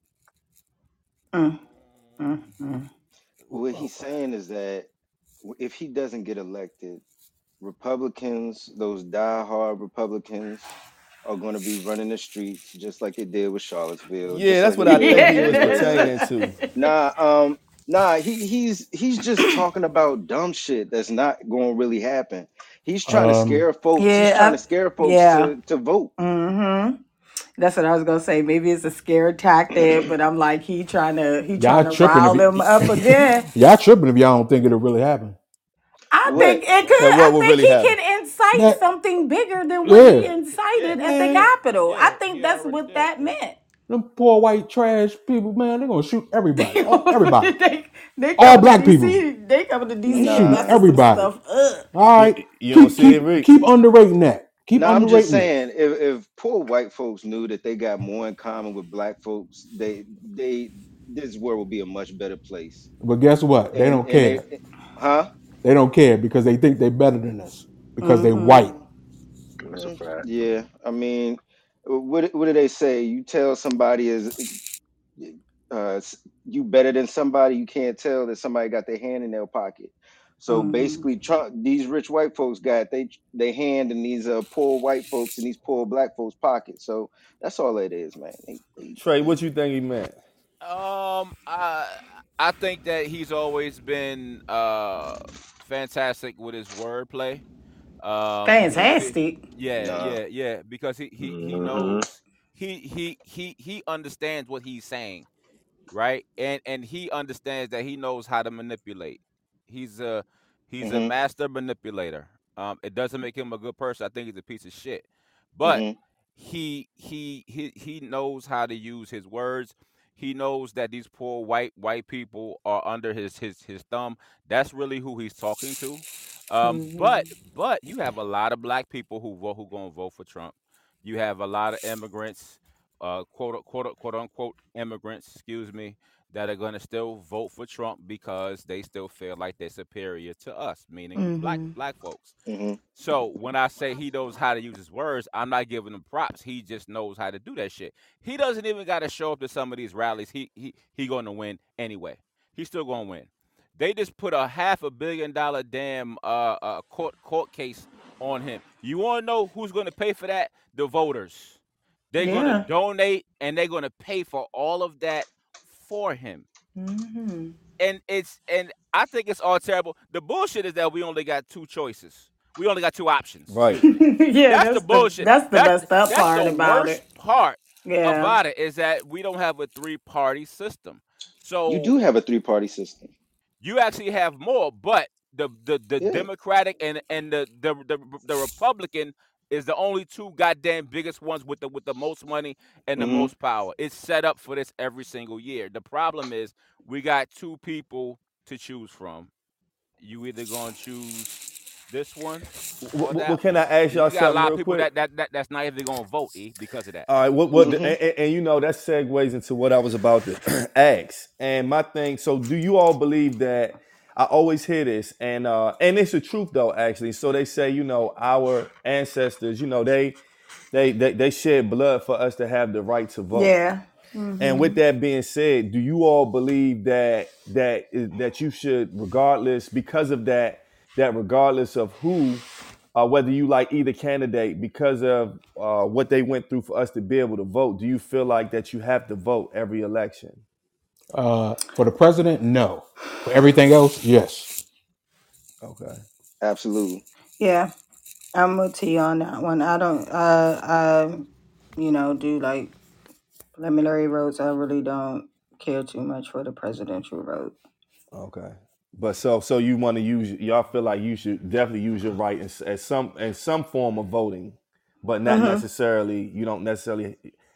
mm, mm, mm. What he's saying is that if he doesn't get elected, Republicans, those diehard Republicans, are going to be running the streets just like they did with Charlottesville, Yeah, just that's like what they I did think with he Yeah, was Venezuela. pertaining to. that's Nah, um, nah, he he's he's just talking about dumb shit that's not going to really happen. He's trying to Um, scare folks. He's trying yeah. to I, scare folks yeah. to to vote. Mm-hmm. That's what I was gonna say. Maybe it's a scare tactic, but I'm like he trying to he y'all trying to tripping if rile them up y- again. y'all tripping if y'all don't think it'll really happen. I think What? it could. That what I would think really he happen? can incite That something bigger than what he yeah, Yeah, incited at the man. Capitol. I yeah, think he that's already what did. that meant. Them poor white trash people, man, they're gonna shoot everybody. All everybody. they they All coming to black people. D C. They coming to They D C and shooting Nah. messing some everybody. stuff up. All You, right. you don't Keep see it, keep Rick? keep underrating that. Keep No, I'm just underrating it. saying, if if poor white folks knew that they got more in common with black folks, they they this world would be a much better place. But guess what? They And don't and they, care. huh? They don't care because they think they're better than us. Because they Mm-hmm. white. Mm, That's a mm, fact. yeah, I mean, what what do they say? You tell somebody is uh s- you better than somebody, you can't tell that somebody got their hand in their pocket. So Mm-hmm. basically, Trump, these rich white folks got they they hand in these uh poor white folks and these poor black folks pockets. So that's all it is, man. They, they, Trey, they, what you think he meant? Um, I I think that he's always been uh fantastic with his wordplay. Um, he fe- Fantastic. yeah, nah. yeah, yeah, because he he he Mm-hmm. knows he he he he understands what he's saying, right? And and he understands that he knows how to manipulate. He's a he's a Mhm. master manipulator. Um, it doesn't make him a good person. I think he's a piece of shit. But Mhm. he he he he knows how to use his words. He knows that these poor white white people are under his his his thumb. That's really who he's talking to. Um, Mm-hmm. but but you have a lot of black people who vote who gonna vote for Trump. You have a lot of immigrants, uh, quote quote quote unquote immigrants, excuse me, that are gonna still vote for Trump because they still feel like they're superior to us, meaning black Mm-hmm. black folks. Mhm. So when I say he knows how to use his words, I'm not giving him props. He just knows how to do that shit. He doesn't even got to show up to some of these rallies. He he he going to win anyway. He's still going to win. They just put a half a billion dollar damn uh, uh court court case on him. You want to know who's going to pay for that? The voters. They're going to Yeah. donate and they're going to pay for all of that for him. Mm-hmm. And it's and I think it's all terrible. The bullshit is that we only got two choices. We only got two options. Right. Yeah, That's the that's the bullshit. that's the That's messed up that's part the about worst it. part Yeah. about it is that we don't have a three party system. You So do have a three party system. you actually have more, but the the, the Yeah. Democratic and and the, the the the Republican is the only two goddamn biggest ones with the with the most money and the Mhm. most power. It's set up for this every single year. The problem is we got two people to choose from. You either gonna choose this one or What, what that can one, I ask and y'all you got a something lot of real people quick? that that, that that's not even gonna vote e because of that. All right, what what and, Mhm. and, and you know that segues into what I was about to ask. And my thing, so do you all believe that I always hear this and uh and it's the truth though actually. So they say, you know, our ancestors, you know, they they they, they shed blood for us to have the right to vote. Yeah. And with Mm-hmm. that being said, do you all believe that that that you should, regardless, because of that, that regardless of who, uh, whether you like either candidate, because of uh, what they went through for us to be able to vote, do you feel like that you have to vote every election? Uh, for the president, no. For everything else, yes. Okay. Absolutely. Yeah. I'm with you on that one. I don't uh I you know, do like preliminary votes. I really don't care too much for the presidential vote. Okay. But so so you want to use, y'all feel like you should definitely use your right in, s- as some in some form of voting, but not Mm-hmm. necessarily, you don't necessarily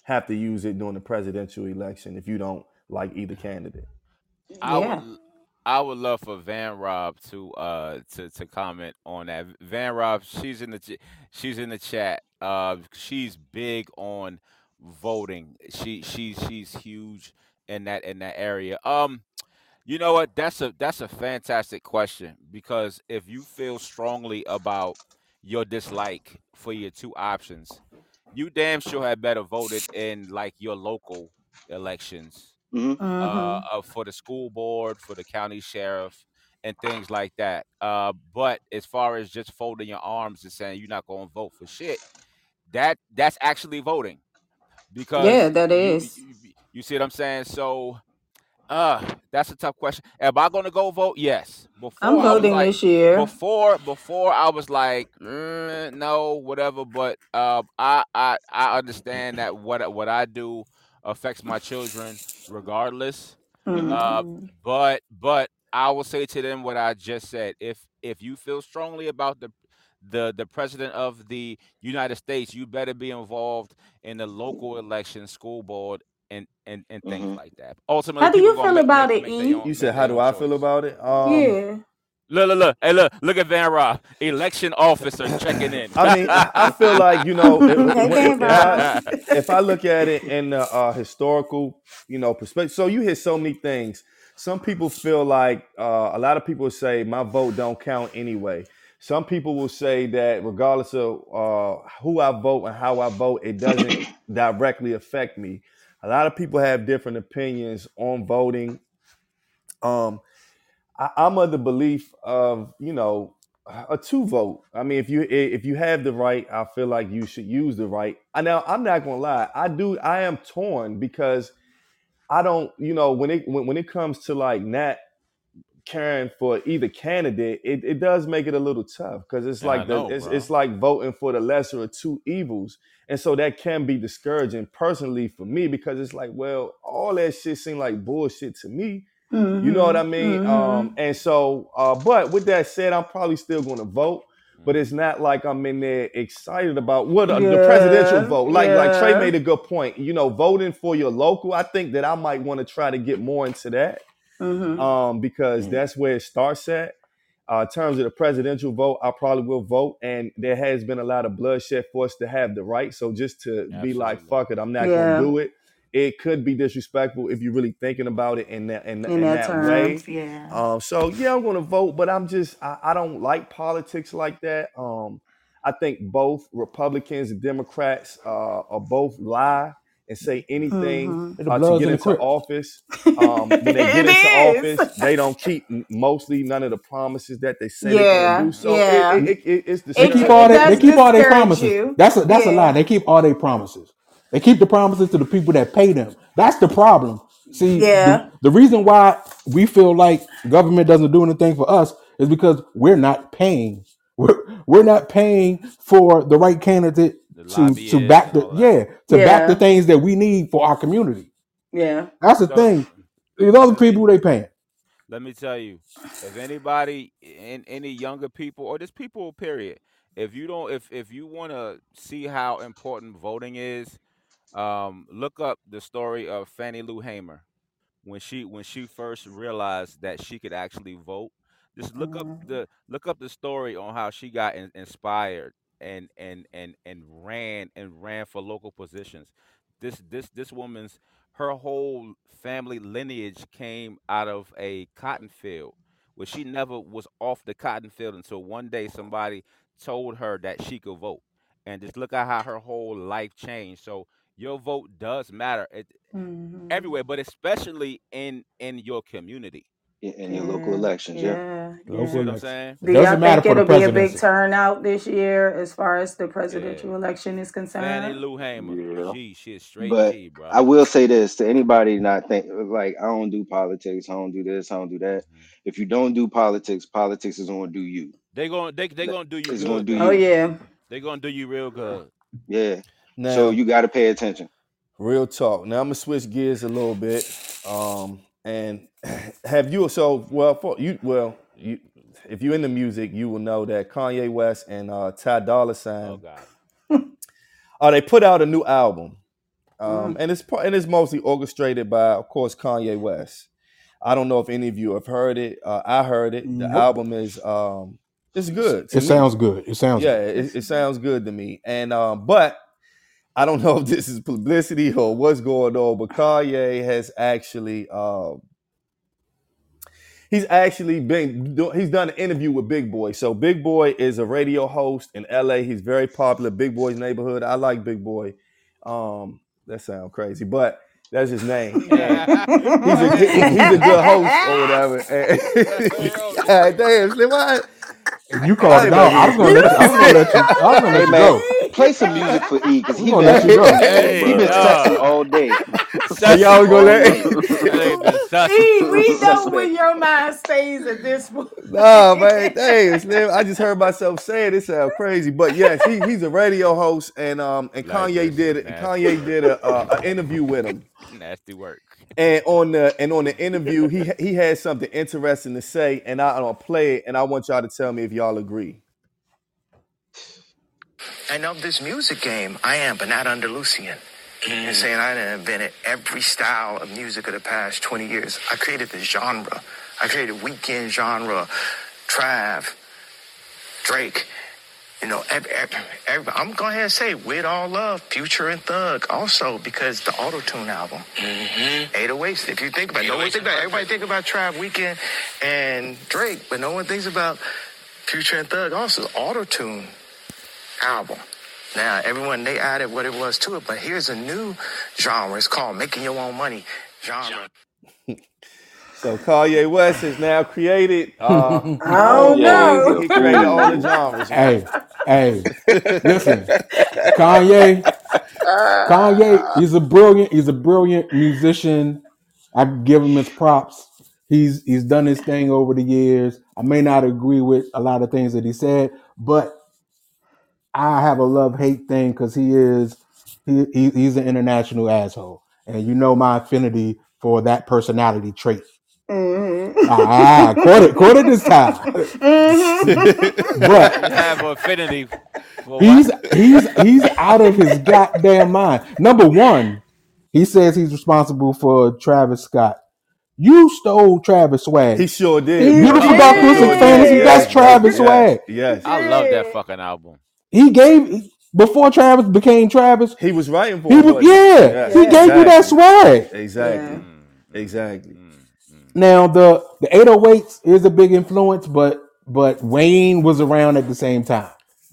have to use it during the presidential election if you don't like either candidate. I would Yeah. l- I would love for Van Rob to uh to to comment on that. Van Rob, she's in the ch- she's in the chat. Uh, she's big on voting. She she's she's huge in that in that area. Um, you know what? That's a that's a fantastic question because if you feel strongly about your dislike for your two options, you damn sure had better voted in like your local elections Hmm. uh, Mm-hmm. uh for the school board, for the county sheriff, and things like that. Uh, but as far as just folding your arms and saying you're not going to vote for shit, that that's actually voting Yeah, because that you is. you, you see what I'm saying. So uh, that's a tough question. Am I gonna go vote? Yes. I'm Before I was voting like, this year. before before I was like, mm, no, whatever. But um, I I I understand that what what I do affects my children regardless. Hmm. Uh, Mm-hmm. but but I will say to them what I just said. If if you feel strongly about the the the president of the United States, you better be involved in the local election, school board, and and and things Hmm. like that. Ultimately, How do people you gonna feel make about make it, make their E? own You said, make how their do own I feel choice. about it? Um, Yeah. Look, look, look, hey, look, look at Van Rob, election officer checking in. I mean, I, I feel like you know, Hey, if, Van if I Rob. if I look at it in the uh, historical, you know, perspective. So you hear so many things. Some people feel like uh, a lot of people say my vote don't count anyway. Some people will say that regardless of uh, who I vote and how I vote, it doesn't directly affect me. A lot of people have different opinions on voting. Um, I, I'm of the belief of you know a two vote. I mean, if you if you have the right, I feel like you should use the right. I now I'm not gonna lie, I do I am torn because I don't you know when it when, when it comes to like not caring for either candidate, it, it does make it a little tough because it's I like the know, it's, it's bro. like voting for the lesser of two evils. And so that can be discouraging personally for me because it's like, well, all that shit seemed like bullshit to me. You know what Mm-hmm. I mean? Um, Mm-hmm. and so, uh, but with that said, I'm probably still going to vote. But Hmm. it's not like I'm in there excited about what uh, the presidential Yeah. vote. Like, like Trey Yeah. made a good point. You know, voting for your local. I think that I might want to try to get more into that Mm-hmm. um, because Hmm. that's where it starts at. Uh, in terms of the presidential vote, I probably will vote, and there has been a lot of bloodshed for us to have the right. So just to be like, Absolutely. "Fuck it, I'm not gonna Yeah. do it." It could be disrespectful if you're really thinking about it in that in, In in that that way. terms, yeah. Um, so yeah, I'm gonna vote, but I'm just I, I don't like politics like that. Um, I think both Republicans and Democrats uh, are both lie and say anything Mm-hmm. The uh, to Bloods get and the into Crips. office. Um, when they get It into is. office, they don't keep mostly none of the promises that they say they're going to do. Yeah. So it, Yeah. it, it, it's They It keep ca- all it discouraging they to they does keep me. all their discourage promises. you. That's a that's a lie. Yeah. They keep all their promises. They keep the promises to the people that pay them. That's the problem. See, the, Yeah. the reason why we feel like government doesn't do anything for us is because we're not paying. We're, we're not paying for the right candidate The to to lobbyists back and the all that. yeah to back the Yeah. things that we need for our community. Yeah. That's the So thing. These other let me people they paying. let me tell you, if anybody in any younger people or just people period, if you don't if if you want to see how important voting is, um, look up the story of Fannie Lou Hamer when she when she first realized that she could actually vote. Just look up Mm-hmm. the look up the story on how she got in, inspired and and and and ran and ran for local positions. This this this woman's her whole family lineage came out of a cotton field where she never was off the cotton field until one day somebody told her that she could vote. And just look at how her whole life changed. So your vote does matter. It, Mm-hmm. everywhere, but especially in in your community. In in your local Yeah. elections, yeah. Yeah. You see Local Yeah. what I'm election. saying? It Do doesn't y'all matter think for the it'll be a big presidency. turnout this year as far as the Yeah. presidential election is Fannie concerned? Lou Hamer. Yeah. G, shit, straight But G, I bro. will say this to anybody not think like I don't do politics, I don't do this, I don't do that. Hmm. If you don't do politics, politics is gonna do you. They going they they That- gonna do you It's gonna good do Oh though. you. yeah. They gonna do you real good. Yeah. So Now, you gotta pay attention. real talk. Now I'm gonna switch gears a little bit. Um, and have you so well for you well you if you're into music, you will know that Kanye West and uh, Ty Dolla Oh Sign God. uh, they put out a new album. Um, and it's part and it's mostly orchestrated by, of course, Kanye West. I don't know if any of you have heard it. Uh, I heard it. The Nope. album is um, it's good to It me. sounds good. It sounds Yeah, good. it, it sounds good to me. And um, but I don't know if this is publicity or what's going on. But Kanye has actually um, he's actually been do- he's done an interview with Big Boy. So Big Boy is a radio host in L A. He's very popular. Big Boy's Neighborhood. I like Big Boy. Um, that sounds crazy, but that's his name. And he's a good, he's a good host or whatever. And, God damn, Slim, why? You called it out. I was gonna let you. I was gonna let you. I was gonna Hey let you man, go. play some music for E because I'm he gonna been let you go. Hey, he been uh, sussing all day. So y'all gonna let? E, we know where your mind stays at this point. Nah, man, damn, Slim. I just heard myself say it. It sounds crazy, but yes, he, he's a radio host, and um, and Like Kanye this, did it. nasty. Kanye did a, a, a interview with him, Nasty work. and on the and on the interview, he he had something interesting to say, and I, I'll play it, and I want y'all to tell me if y'all agree. And of this music game, I am, but not under Lucian. And saying I done invented every style of music of the past twenty years. I created the genre. I created weekend genre, Trav, Drake. You know, every, every, every, I'm going ahead and say, with all love, Future and Thug also, because the Auto-Tune album, mm-hmm. eight oh eights, if you think about it, no one think about it. Everybody think about Trav, Weekend, and Drake, but no one thinks about Future and Thug also, Auto-Tune album. Now, everyone, they added what it was to it, but here's a new genre. It's called Making Your Own Money genre. So Kanye West has now created. Uh, Oh yeah, no. he, he created all the genres. Hey, hey, listen, Kanye, Kanye, he's a brilliant, he's a brilliant musician. I give him his props. He's he's done his thing over the years. I may not agree with a lot of things that he said, but I have a love-hate thing because he is he, he he's an international asshole. And you know my affinity for that personality trait. Mhm. Ah, caught it, caught it this time. Mhm. But You have an affinity for he's what? he's he's out of his goddamn mind. Number one, he says he's responsible for Travis Scott. You stole Travis swag. He sure did. He bro. Beautiful did. Dark He Twisted sure Fantasy. did. That's Yes, Travis yes, swag. yes. I love that fucking album. He gave before Travis became Travis. He was writing for He him, was wasn't he? yeah. Yes, He gave you that exactly. swag. Exactly. Yeah. Exactly. Now the the eight oh eights is a big influence, but but Wayne was around at the same time.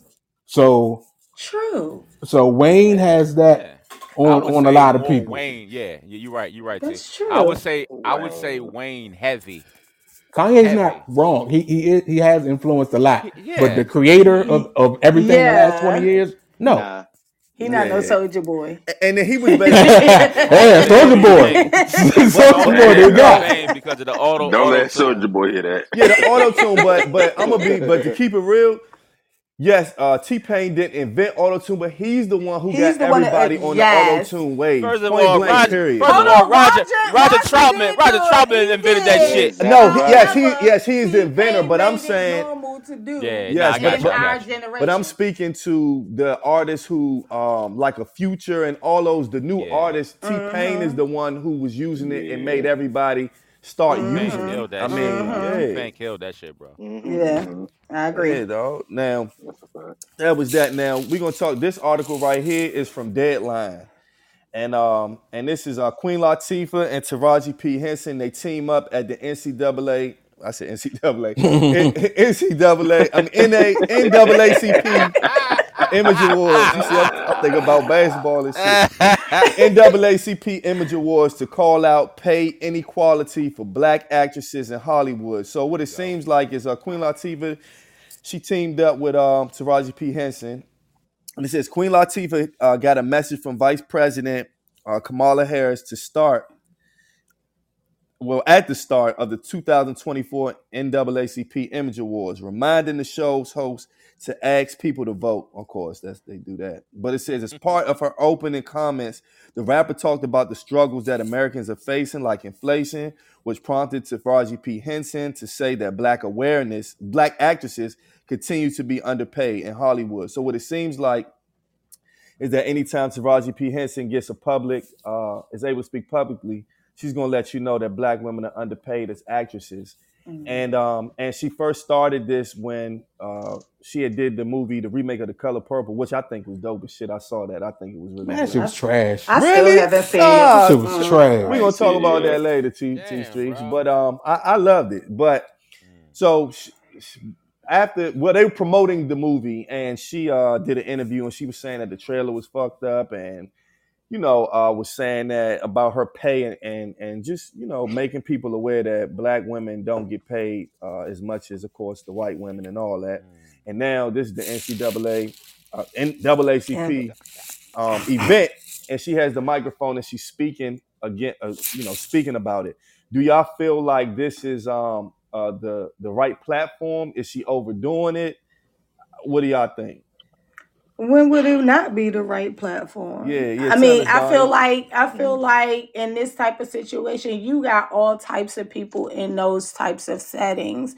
So True. so Wayne has that Yeah. I on would on a say lot of more people. Wayne. Yeah, you- you're right. You're right, T. That's I would true. say I would say Wayne heavy. Kanye's Heavy. not wrong. He he is, he has influenced a lot. He- But the yeah. creator of, of everything the last twenty Yeah. years, no. Nah. He not no Yeah. soldier boy. And then he was better. Yeah, Soldier Boy. Soldier Boy, they got. Fame because of the auto. Don't auto let Soldier Boy hear that. Yeah, the auto tune, but but I'm gonna be but to keep it real, yes, uh, T-Pain didn't invent auto tune, but he's the one who He's got the one that- everybody on yes. the auto tune wave. First of Point all, blank, Roger, period. first of Hold all, on, Roger, Roger- Roger, Roger Troutman, did Roger do it. Troutman He invented that did. shit. No, he- yes, he However, yes he is the inventor, T-Pain but I'm made it saying, normal to do Yeah, Yes, nah, I but- got in you. I our got you. generation. but I'm speaking to the artists who um like a Future and all those the new Yeah. artists. T-Pain is the one who was using it and made everybody start T-Pain using it. killed that I shit. mean, bro. yeah. T-Pain killed that shit, bro. Yeah, I agree. Yeah, dog. Now, that was that. Now we're gonna talk. This article right here is from Deadline, and um, and this is uh Queen Latifah and Taraji P Henson. They team up at the N C double A. I said N C double A. N- N C double A. I mean N A N double A C P Image Awards. You see, I'm, I'm thinking about basketball and shit. N double A C P Image Awards to call out pay inequality for black actresses in Hollywood. So what it seems like is uh, Queen Latifah, she teamed up with um, Taraji P Henson. And it says Queen Latifah uh, got a message from Vice President uh, Kamala Harris to start, well, at the start of the two thousand twenty-four N double A C P Image Awards, reminding the show's host to ask people to vote. Of course, that's they do that. But it says as part of her opening comments, the rapper talked about the struggles that Americans are facing, like inflation, which prompted Taraji P Henson to say that black awareness, black actresses continue to be underpaid in Hollywood. So what it seems like is that anytime Taraji P. Henson gets a public, uh, is able to speak publicly, she's gonna let you know that black women are underpaid as actresses. Mm. And um, and she first started this when uh, she had did the movie, the remake of The Color Purple, which I think was dope as shit. I saw that. I think it was really Man, that good. shit was trash. I Really? still haven't seen Ah, That shit it. was Mm. trash. We're gonna talk Yeah. about that later, T, T Damn, Streets. bro. But um, I, I loved it. But so sh- sh- after, well, they were promoting the movie, and she uh did an interview, and she was saying that the trailer was fucked up, and you know, uh, was saying that about her pay, and, and and just, you know, making people aware that black women don't get paid uh, as much as, of course, the white women and all that. And now this is the N C double A, uh, N double A C P um, event, and she has the microphone and she's speaking again, uh, you know, speaking about it. Do y'all feel like this is um, uh, the the right platform? Is she overdoing it? What do y'all think? When would it not be the right platform? Yeah, yeah. I tell mean, us, I feel Donnie. like I feel like in this type of situation, you got all types of people in those types of settings.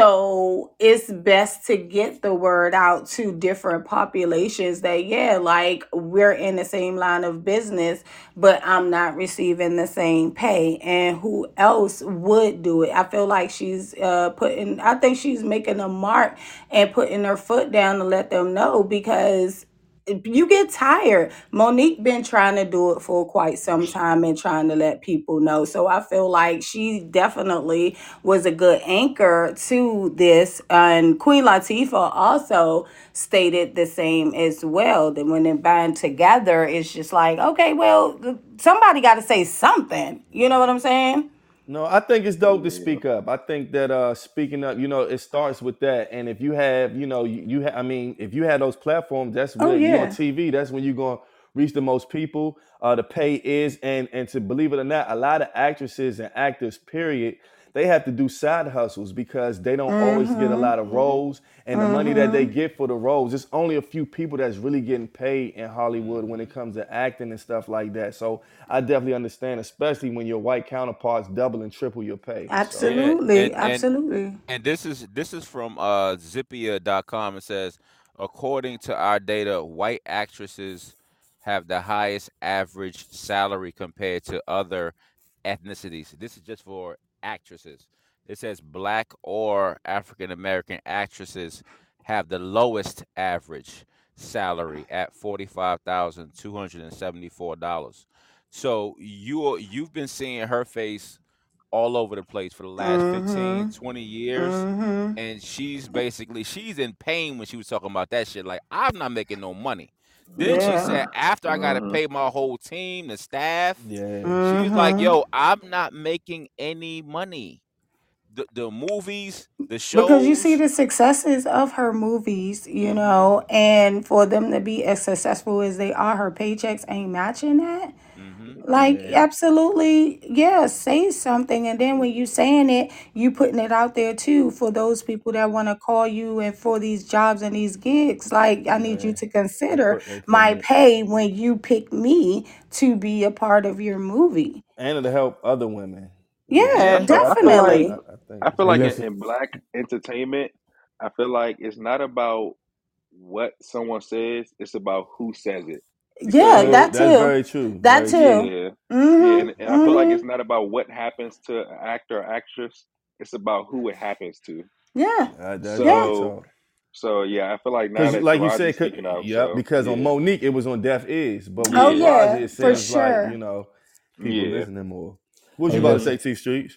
So it's best to get the word out to different populations that, yeah, like we're in the same line of business, but I'm not receiving the same pay. And who else would do it? I feel like she's uh putting I think she's making a mark and putting her foot down to let them know, because you get tired. Monique been trying to do it for quite some time and trying to let people know. So I feel like she definitely was a good anchor to this. And Queen Latifah also stated the same as well, that when they bind together, it's just like, okay, well, somebody got to say something. You know what I'm saying? No, I think it's dope to speak up. I think that uh, speaking up, you know, it starts with that. And if you have, you know, you, you ha- I mean, if you have those platforms, that's Oh, where you yeah. on T V. That's when you're going to reach the most people. Uh, the pay is, and and to believe it or not, a lot of actresses and actors, period, they have to do side hustles because they don't always get a lot of roles, and the money that they get for the roles, it's only a few people that's really getting paid in Hollywood when it comes to acting and stuff like that. So I definitely understand, especially when your white counterparts double and triple your pay. So Yeah, Absolutely. and and Absolutely. and this is this is from uh Zippia dot com. It says, according to our data, white actresses have the highest average salary compared to other ethnicities. This is just for actresses. It says black or African American actresses have the lowest average salary at forty-five thousand two hundred and seventy-four dollars. So you you've been seeing her face all over the place for the last fifteen, Mm-hmm. twenty years. Mm-hmm. And she's basically, she's in pain when she was talking about that shit. Like, I'm not making no money. Then she Yeah. said, after I got to Mhm. pay my whole team, the staff, yeah, she was like, Mm-hmm. yo, I'm not making any money. The, the movies, the Because you see shows. the successes of her movies, you know, and for them to be as successful as they are, her paychecks ain't matching that. Mm-hmm. Like, yeah. absolutely, yeah, say something. And then when you saying it, you putting it out there too for those people that want to call you and for these jobs and these gigs. Like, I need you Yeah. to They consider put they my putting it, pay when you pick me to be a part of your movie. and it'll help other women. Yeah, You know, Yeah, I so feel, I feel like I, definitely. I think I it's feel Hey, like good. in, listen, in black entertainment, I feel like it's not about what someone says; it's about who says it. Yeah, Very, Because that that's too. very true. That Very true. too. yeah, yeah, Mm-hmm. and, and I feel like Mm-hmm. it's not about what happens to an actor or actress; it's about who it happens to. Yeah. Uh, that's Yeah. real So, talk. so yeah, I feel like now Because, that like you Taraji's said, 'cause- speaking out, yep. so Because on yeah, Monique, it was on deaf ears, but with Oh yeah, Taraji, yeah, it for seems like, you sure. know, people yeah. listening more. What hey, you about to listen. say, T Streets?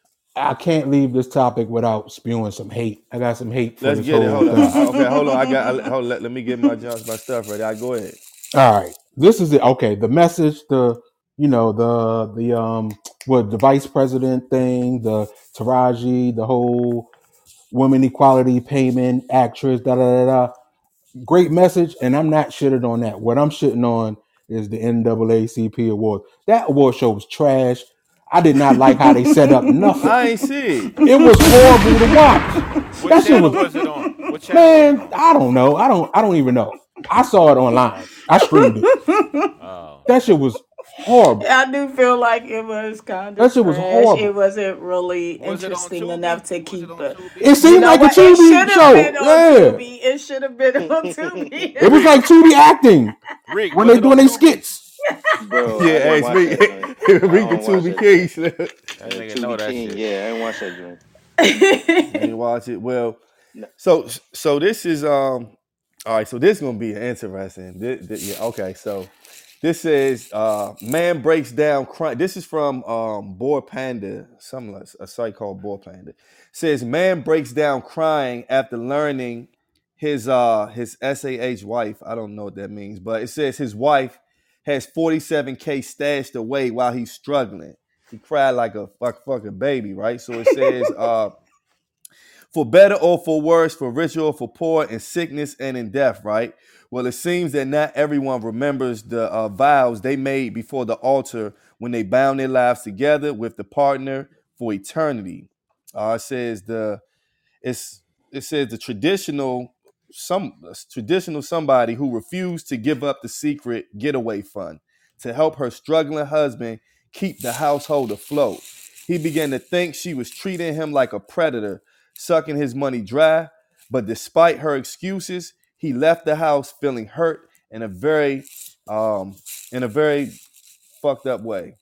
I can't leave this topic without spewing some hate. I got some hate for Let's this get it. whole Hold on. I, thing. I- okay, hold on. I got. I, hold. Let, let me get my jumps, my stuff ready. I go ahead. All right, this is it. Okay, the message, the you know the the um what the vice president thing, the Taraji, the whole women equality payment actress, da da da da. Great message, and I'm not shitting on that. What I'm shitting on is the N double A C P award. That award show was trash. I did not like how they set up nothing. I ain't see it. It was horrible to watch. What That shit channel was, was it on? What channel was it man. on? I don't know. I don't. I don't even know. I saw it online. I streamed it. Oh. That shit was horrible. I do feel like it was kind That of shit was trash. horrible. It wasn't really Was it on interesting Tubi? enough to Was it keep on it. Tubi? It You seemed know like a what? It Tubi should have show. been on Yeah, Tubi. It should have been on Tubi. it was like Tubi acting. Rick, when was they it doing on their Tubi? skits. Bro, I Yeah, didn't hey, watch speak. that joint. I Rick don't and watch Tubi that King. joint. That Uh, nigga know Tubi that King, shit. yeah, I didn't watch that joint. Ain't watch it. Well, No. so so this is um all right. So this is gonna be interesting. This, this, yeah, okay. So this says uh man breaks down crying. This is from um Boar Panda, something like a site called Boar Panda. Says man breaks down crying after learning his uh his S A H wife. I don't know what that means, but it says his wife has forty-seven K stashed away while he's struggling. He cried like a fuck fucking baby, right? So it says uh for better or for worse, for richer or for poor, in sickness and in death, right? Well, it seems that not everyone remembers the uh, vows they made before the altar when they bound their lives together with the partner for eternity. Uh, it says the it's it says the traditional some traditional somebody who refused to give up the secret getaway fund to help her struggling husband keep the household afloat. He began to think she was treating him like a predator, sucking his money dry. But despite her excuses, he left the house feeling hurt in a very um in a very fucked up way.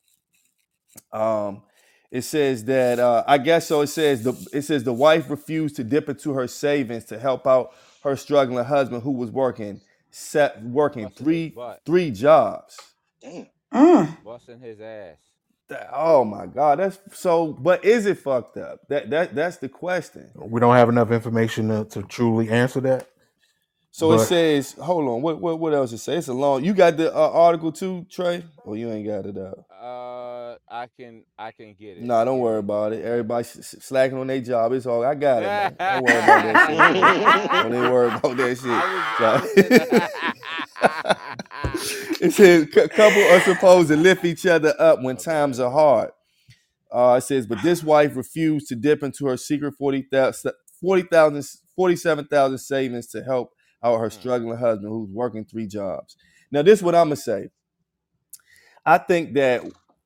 Um, it says that uh, I guess so. It says the it says the wife refused to dip into her savings to help out her struggling husband who was working set working Busting his three butt. three jobs. Damn. Mm. Busting his ass. That- oh my God, that's so. But is it fucked up? That that that's the question. We don't have enough information to, to truly answer that. So it But says, hold on, what what what else it say? It's a long. You got the uh, article too, Trey? Or you ain't got it up? Uh, I can I can get it. Nah, don't Give worry me- about it. Everybody s- s- slacking on their job. It's all I got it, man. Don't worry about that shit. Don't even worry about that shit. So- it says "Cou- couple are supposed to lift each other up when times are hard. Uh, it says, but this wife refused to dip into her secret forty thousand, forty thousand, forty-seven thousand savings to help out her struggling husband who's working three jobs. Now, this is what I'm gonna say. I think that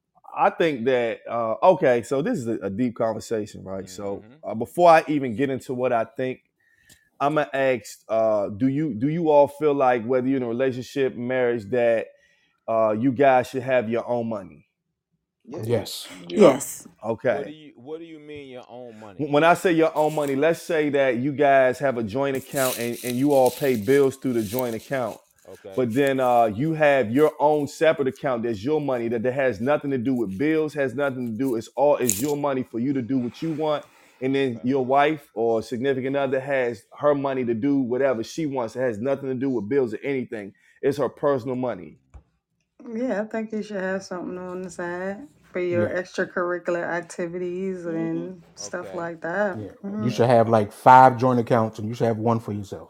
I think that uh, okay. So this is a, a deep conversation, right? So Mhm. uh, before I even get into what I think, I'm gonna ask: uh, Do you do you all feel like whether you're in a relationship, marriage, that uh, you guys should have your own money? Yeah. yes, Yes. What do Okay. you What do you mean your own money? When I say your own money, let's say that you guys have a joint account and, and you all pay bills through the joint account. Okay. But then uh, you have your own separate account that's your money that, that has nothing to do with bills, has nothing to do. It's all it's your money for you to do what you want. And then Okay. your wife or significant other has her money to do whatever she wants. It has nothing to do with bills or anything. It's her personal money. Yeah, I think you should have something on the side for your yeah, extracurricular activities Mhm. and stuff Okay. like that. yeah. Mm. You should have like five joint accounts, and you should have one for yourself.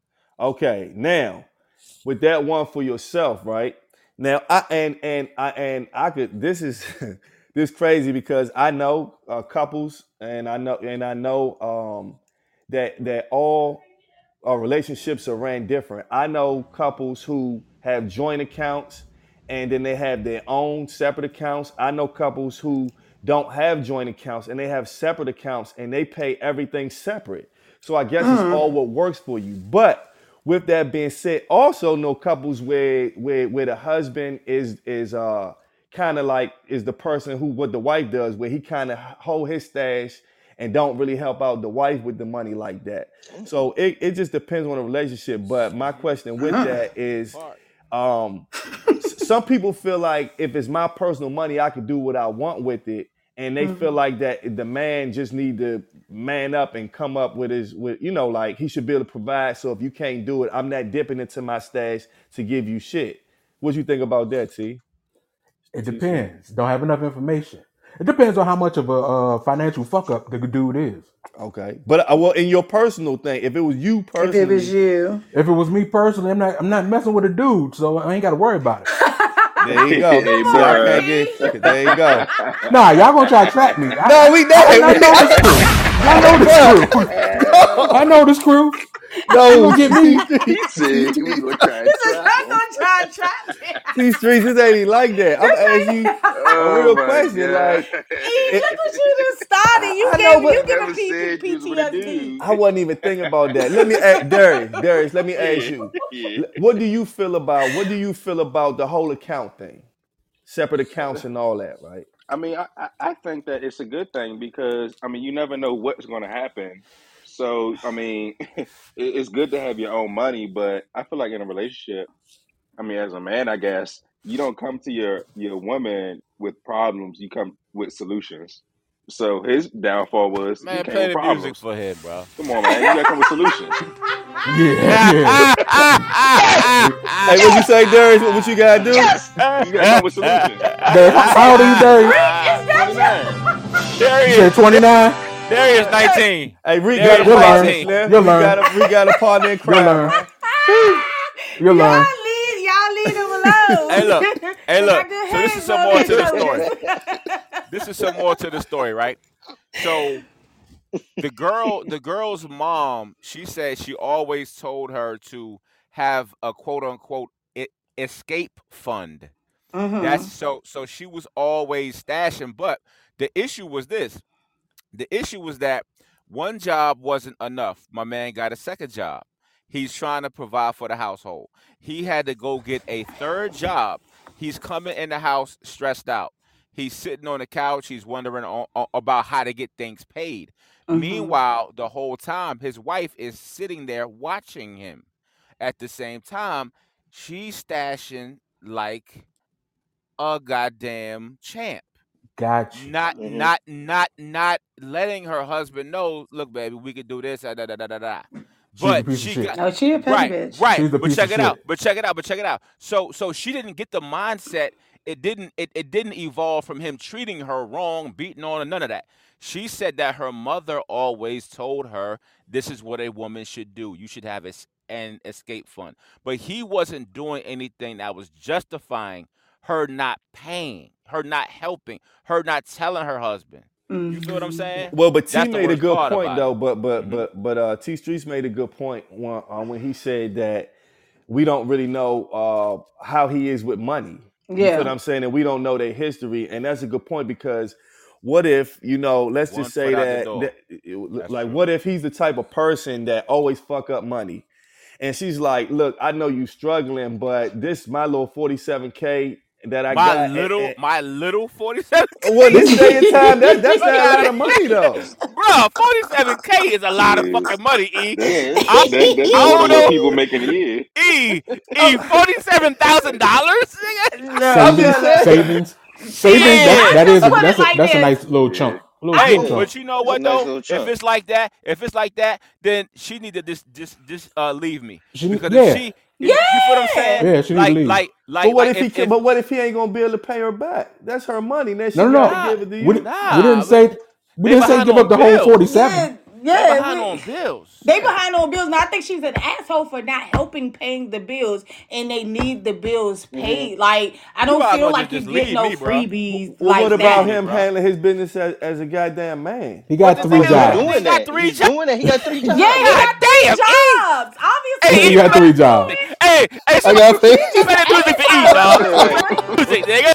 Okay, now with that one for yourself, right? Now I and and I and I could. This is this crazy because I know uh, couples, and I know and I know um, that that all uh, relationships are ran different. I know couples who have joint accounts and then they have their own separate accounts. I know couples who don't have joint accounts and they have separate accounts and they pay everything separate. So I guess it's all what works for you. But with that being said, also know couples where where where the husband is is uh kind of like is the person who what the wife does, where he kind of hold his stash and don't really help out the wife with the money like that. So it, it just depends on the relationship. But my question with that is, Part. um, s- some people feel like if it's my personal money, I can do what I want with it, and they feel like that the man just need to man up and come up with his with you know like he should be able to provide. So if you can't do it, I'm not dipping into my stash to give you shit. What you think about that, T? It T- depends. Don't have enough information. It depends on how much of a uh, financial fuck up the dude is. Okay, but uh, well, in your personal thing, if it was you If it was personally, you. If it was me personally, I'm not. I'm not messing with a dude, so I ain't got to worry about it. there you go. Hey, See, I bruh. can't get. There you go. Nah, y'all gonna try to trap me. I, No, we I, I not. know this crew. I know this crew. I know this crew. You No, gonna get me? He said we gonna try This to is trap not him. gonna try and trap me. These streets, this ain't even like that. I'm asking you a Oh real my question. Like, god! E, it, look what you just started. You I know, gave you but I giving never people said you was with a P T S D. dude. I wasn't even thinking about that. Let me ask Darius. Darius, let me ask Yeah, you. yeah. What do you feel about what do you feel about the whole account thing? Separate accounts and all that, right? I mean, I, I I think that it's a good thing because I mean, you never know what's going to happen. So I mean, it, it's good to have your own money, but I feel like in a relationship, I mean, as a man, I guess you don't come to your your woman with problems. You come with solutions. So his downfall was he Man, came play with the music problems. for him, bro. Come on, man, you got to come with solutions. Yeah, yeah. Yes, Hey, what you say, yes, Darius? What, what you gotta do? yes. You got to come with solutions. Darius, how, how old are you, Darius? Twenty nine. You said Darius, twenty-nine? Darius Yeah. nineteen. Hey, Reek got a Darius You'll learn. partner, nineteen. Slim. You'll Reek learn. got a Reek got a partner in You'll crime, learn. man. You'll y'all learn. leave, y'all leave them alone. Hey, look. Hey, They look. got good So this is heads some on more their to the shoulders. story. This is some more to the story, right? So the girl, the girl's mom, she said she always told her to have a quote unquote e- escape fund. That's Mm-hmm. so so she was always stashing, but the issue was this. The issue was that one job wasn't enough. My man got a second job. He's trying to provide for the household. He had to go get a third job. He's coming in the house stressed out. He's sitting on the couch. He's wondering o- o- about how to get things paid. Mm-hmm. Meanwhile, the whole time, his wife is sitting there watching him. At the same time, she's stashing like a goddamn champ. Got you. Not, hmm not, not, not letting her husband know. Look, baby, we could do this. Da da da da da. da." She's a But piece of she shit. got No, she a petty right, bitch. right. She's a But piece check of it out. shit. But check it out. But check it out. So, so she didn't get the mindset. It didn't. It, it didn't evolve from him treating her wrong, beating on her, none of that. She said that her mother always told her this is what a woman should do. You should have es- an escape fund. But he wasn't doing anything that was justifying her not paying, her not helping, her not telling her husband. You feel what I'm Mm-hmm. saying? Well, but T That's the made a worst good part point about it. though. But but hmm but but uh, T Streets made a good point when, uh, when he said that we don't really know uh, how he is with money. You feel what Yeah. I'm saying? And we don't know their history, and that's a good point because what if you know? Let's One just say foot out the that, door. that That's like true. what if he's the type of person that always fuck up money, and she's like, "Look, I know you struggling, but this my little forty-seven k that I My got." And, little, and, my little forty-seven k. well, This this is day and time, that that's Fuck not a out lot of of here, money though. bro. forty-seven k is a lot of Shit, fucking money. E, yeah, I, that that's I more don't than what know. people make in a year. E, E, I'm, forty-seven thousand dollars. No, I'm savings, just but saying. savings, savings. That Yeah. I that just is a, put it that's a like that's a this. nice little Yeah, chunk, a little I Hey, good just chunk. but you know It's a what nice though? little If chunk. it's like that, if it's like that, then she need to just just just uh leave me She, because if yeah, she, if, you feel what I'm saying? Yeah. yeah. She need to Like, leave. like, But like, what like if he if can? if But what if he ain't gonna be able to pay her back? That's her money. Then No, she no, got to no. nah, give it to We you. di- we didn't nah, we, say we they didn't say behind give up on the whole forty bills. seven. Yeah, They yeah. behind on We, bills. they Yeah. behind on bills. And I think she's an asshole for not helping paying the bills, and they need the bills hmm paid. Like I You don't might as feel well just like you just get leave no me, bro. freebies Well, what like about Leave me, that. him bro. handling his business as, as a goddamn man? He What got this three Well, nigga he's got? jobs. This doing got that. three He's jobs. doing that. He got three Yeah, he jobs. God got three damn, E. jobs. Hey, Yeah, E, he Obviously, you got better, three jobs. doing. hey, hey, I somebody got three. He's just play an the music for E, asshole. dog. That's Yeah. all, Play right? the music, nigga.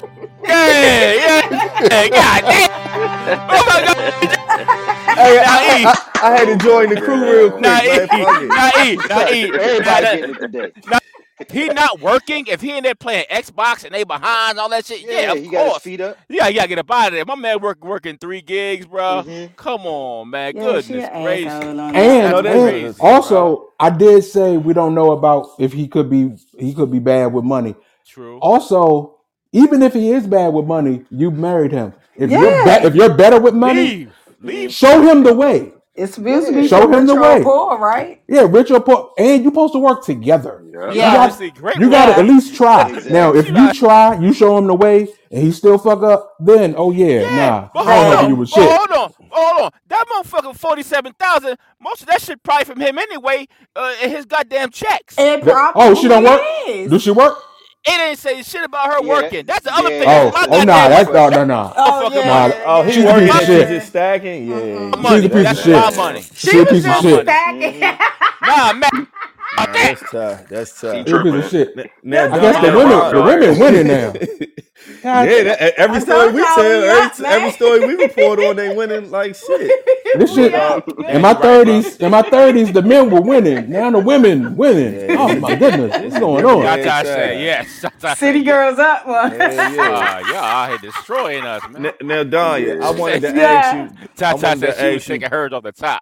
Yeah, yeah, God damn. Oh my God. Hey, Now I, E, I, I had to Oh my join the crew real god. now quick, man. E, Fuck it. now E, now E. Now, Everybody now, getting it today. now he not working. If he in there playing Xbox and they behind all that shit, yeah, Yeah, of he got his course. feet up. Yeah, you gotta get up out of there. My man work working three gigs, bro. hmm Come on, man. Yeah, she Goodness an gracious. asshole on that And No, That's that's one. and uh, crazy, bro. also, I did say we don't know about if he could be he could be bad with money. True. Also, even if he is bad with money, you married him. If you're be- Yeah, if you're better with money, Leave. hmm Leave. show him the way. it's supposed to be Yeah. Show for him rich the or way. poor, right? Yeah, rich or poor, and you're supposed to work together. Yep. She You got Yeah, obviously great you with got to money. at yeah. least try. Now, if She Exactly. you like, try, you show him the way, and he still fuck up, then oh yeah, yeah, nah, but I ain't hold helping on, you Yeah. with but shit. hold on, hold on. That motherfucker forty-seven thousand. Most of that shit probably from him anyway. Uh, in his goddamn checks. It That- oh, she probably don't work? is. Do she work? It ain't say shit about her Yeah, that, working. That's the other yeah, thing. That's that's Oh, my a oh that's a nah, goddamn good money. that's no, That's no, question. nah. my Oh fucking Nah, money. yeah, oh, he she's a yeah, piece working of and My she shit. just stacking. Yeah, yeah. my yeah, She's money. a yeah. piece That's of That's shit. my that's money. She She a was piece of My just shit. money. stacking. hmm Nah, man. Nah, that's tough. That's He tough. You a piece of tripping. shit. N- Now, I guess the Don, women, Don, the women winning now. God, yeah, that, every I story told we y'all tell, we every, up, man. every story we report on, they winning like shit. this We shit up. in Yeah, my you right, bro. thirties, in my thirties, the men were winning. Now the women winning. Yeah, Oh it's, my di- goodness, it's what's a going different on? day and Tata said time. yes. Tata City said yes. girls up one. Hell yeah. Uh, y'all out here destroying us, N- man. Now, Danya, I Yeah. wanted to ask Yeah. you. I Tata wanted said to she was ask you. taking hers off the top.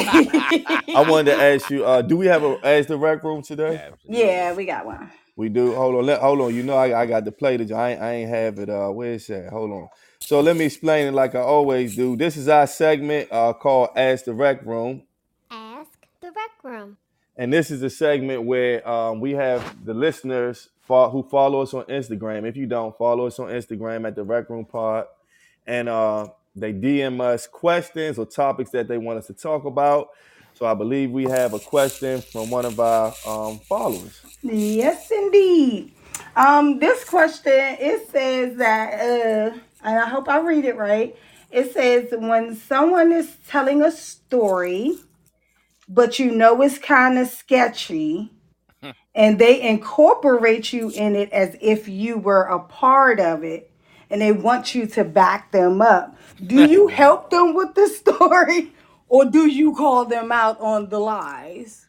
I wanted to ask you. Uh, do we have a Ask the Rec Room today? Absolutely. Yeah, we got one. We do. Hold on. Let, hold on. You know I, I got to play the. I ain't, I ain't have it. Uh, where is that? Hold on. So let me explain it like I always do. This is our segment uh, called Ask the Rec Room, Ask the Rec Room. and this is a segment where um, we have the listeners fo- who follow us on Instagram. If you don't follow us on Instagram at the Rec Room Pod, and uh, they D M us questions or topics that they want us to talk about. So I believe we have a question from one of our um, followers. Yes, indeed. Um, this question, it says that, uh, and I hope I read it right. It says when someone is telling a story, but you know it's kind of sketchy, and they incorporate you in it as if you were a part of it, and they want you to back them up. Do you help them with the story, or do you call them out on the lies?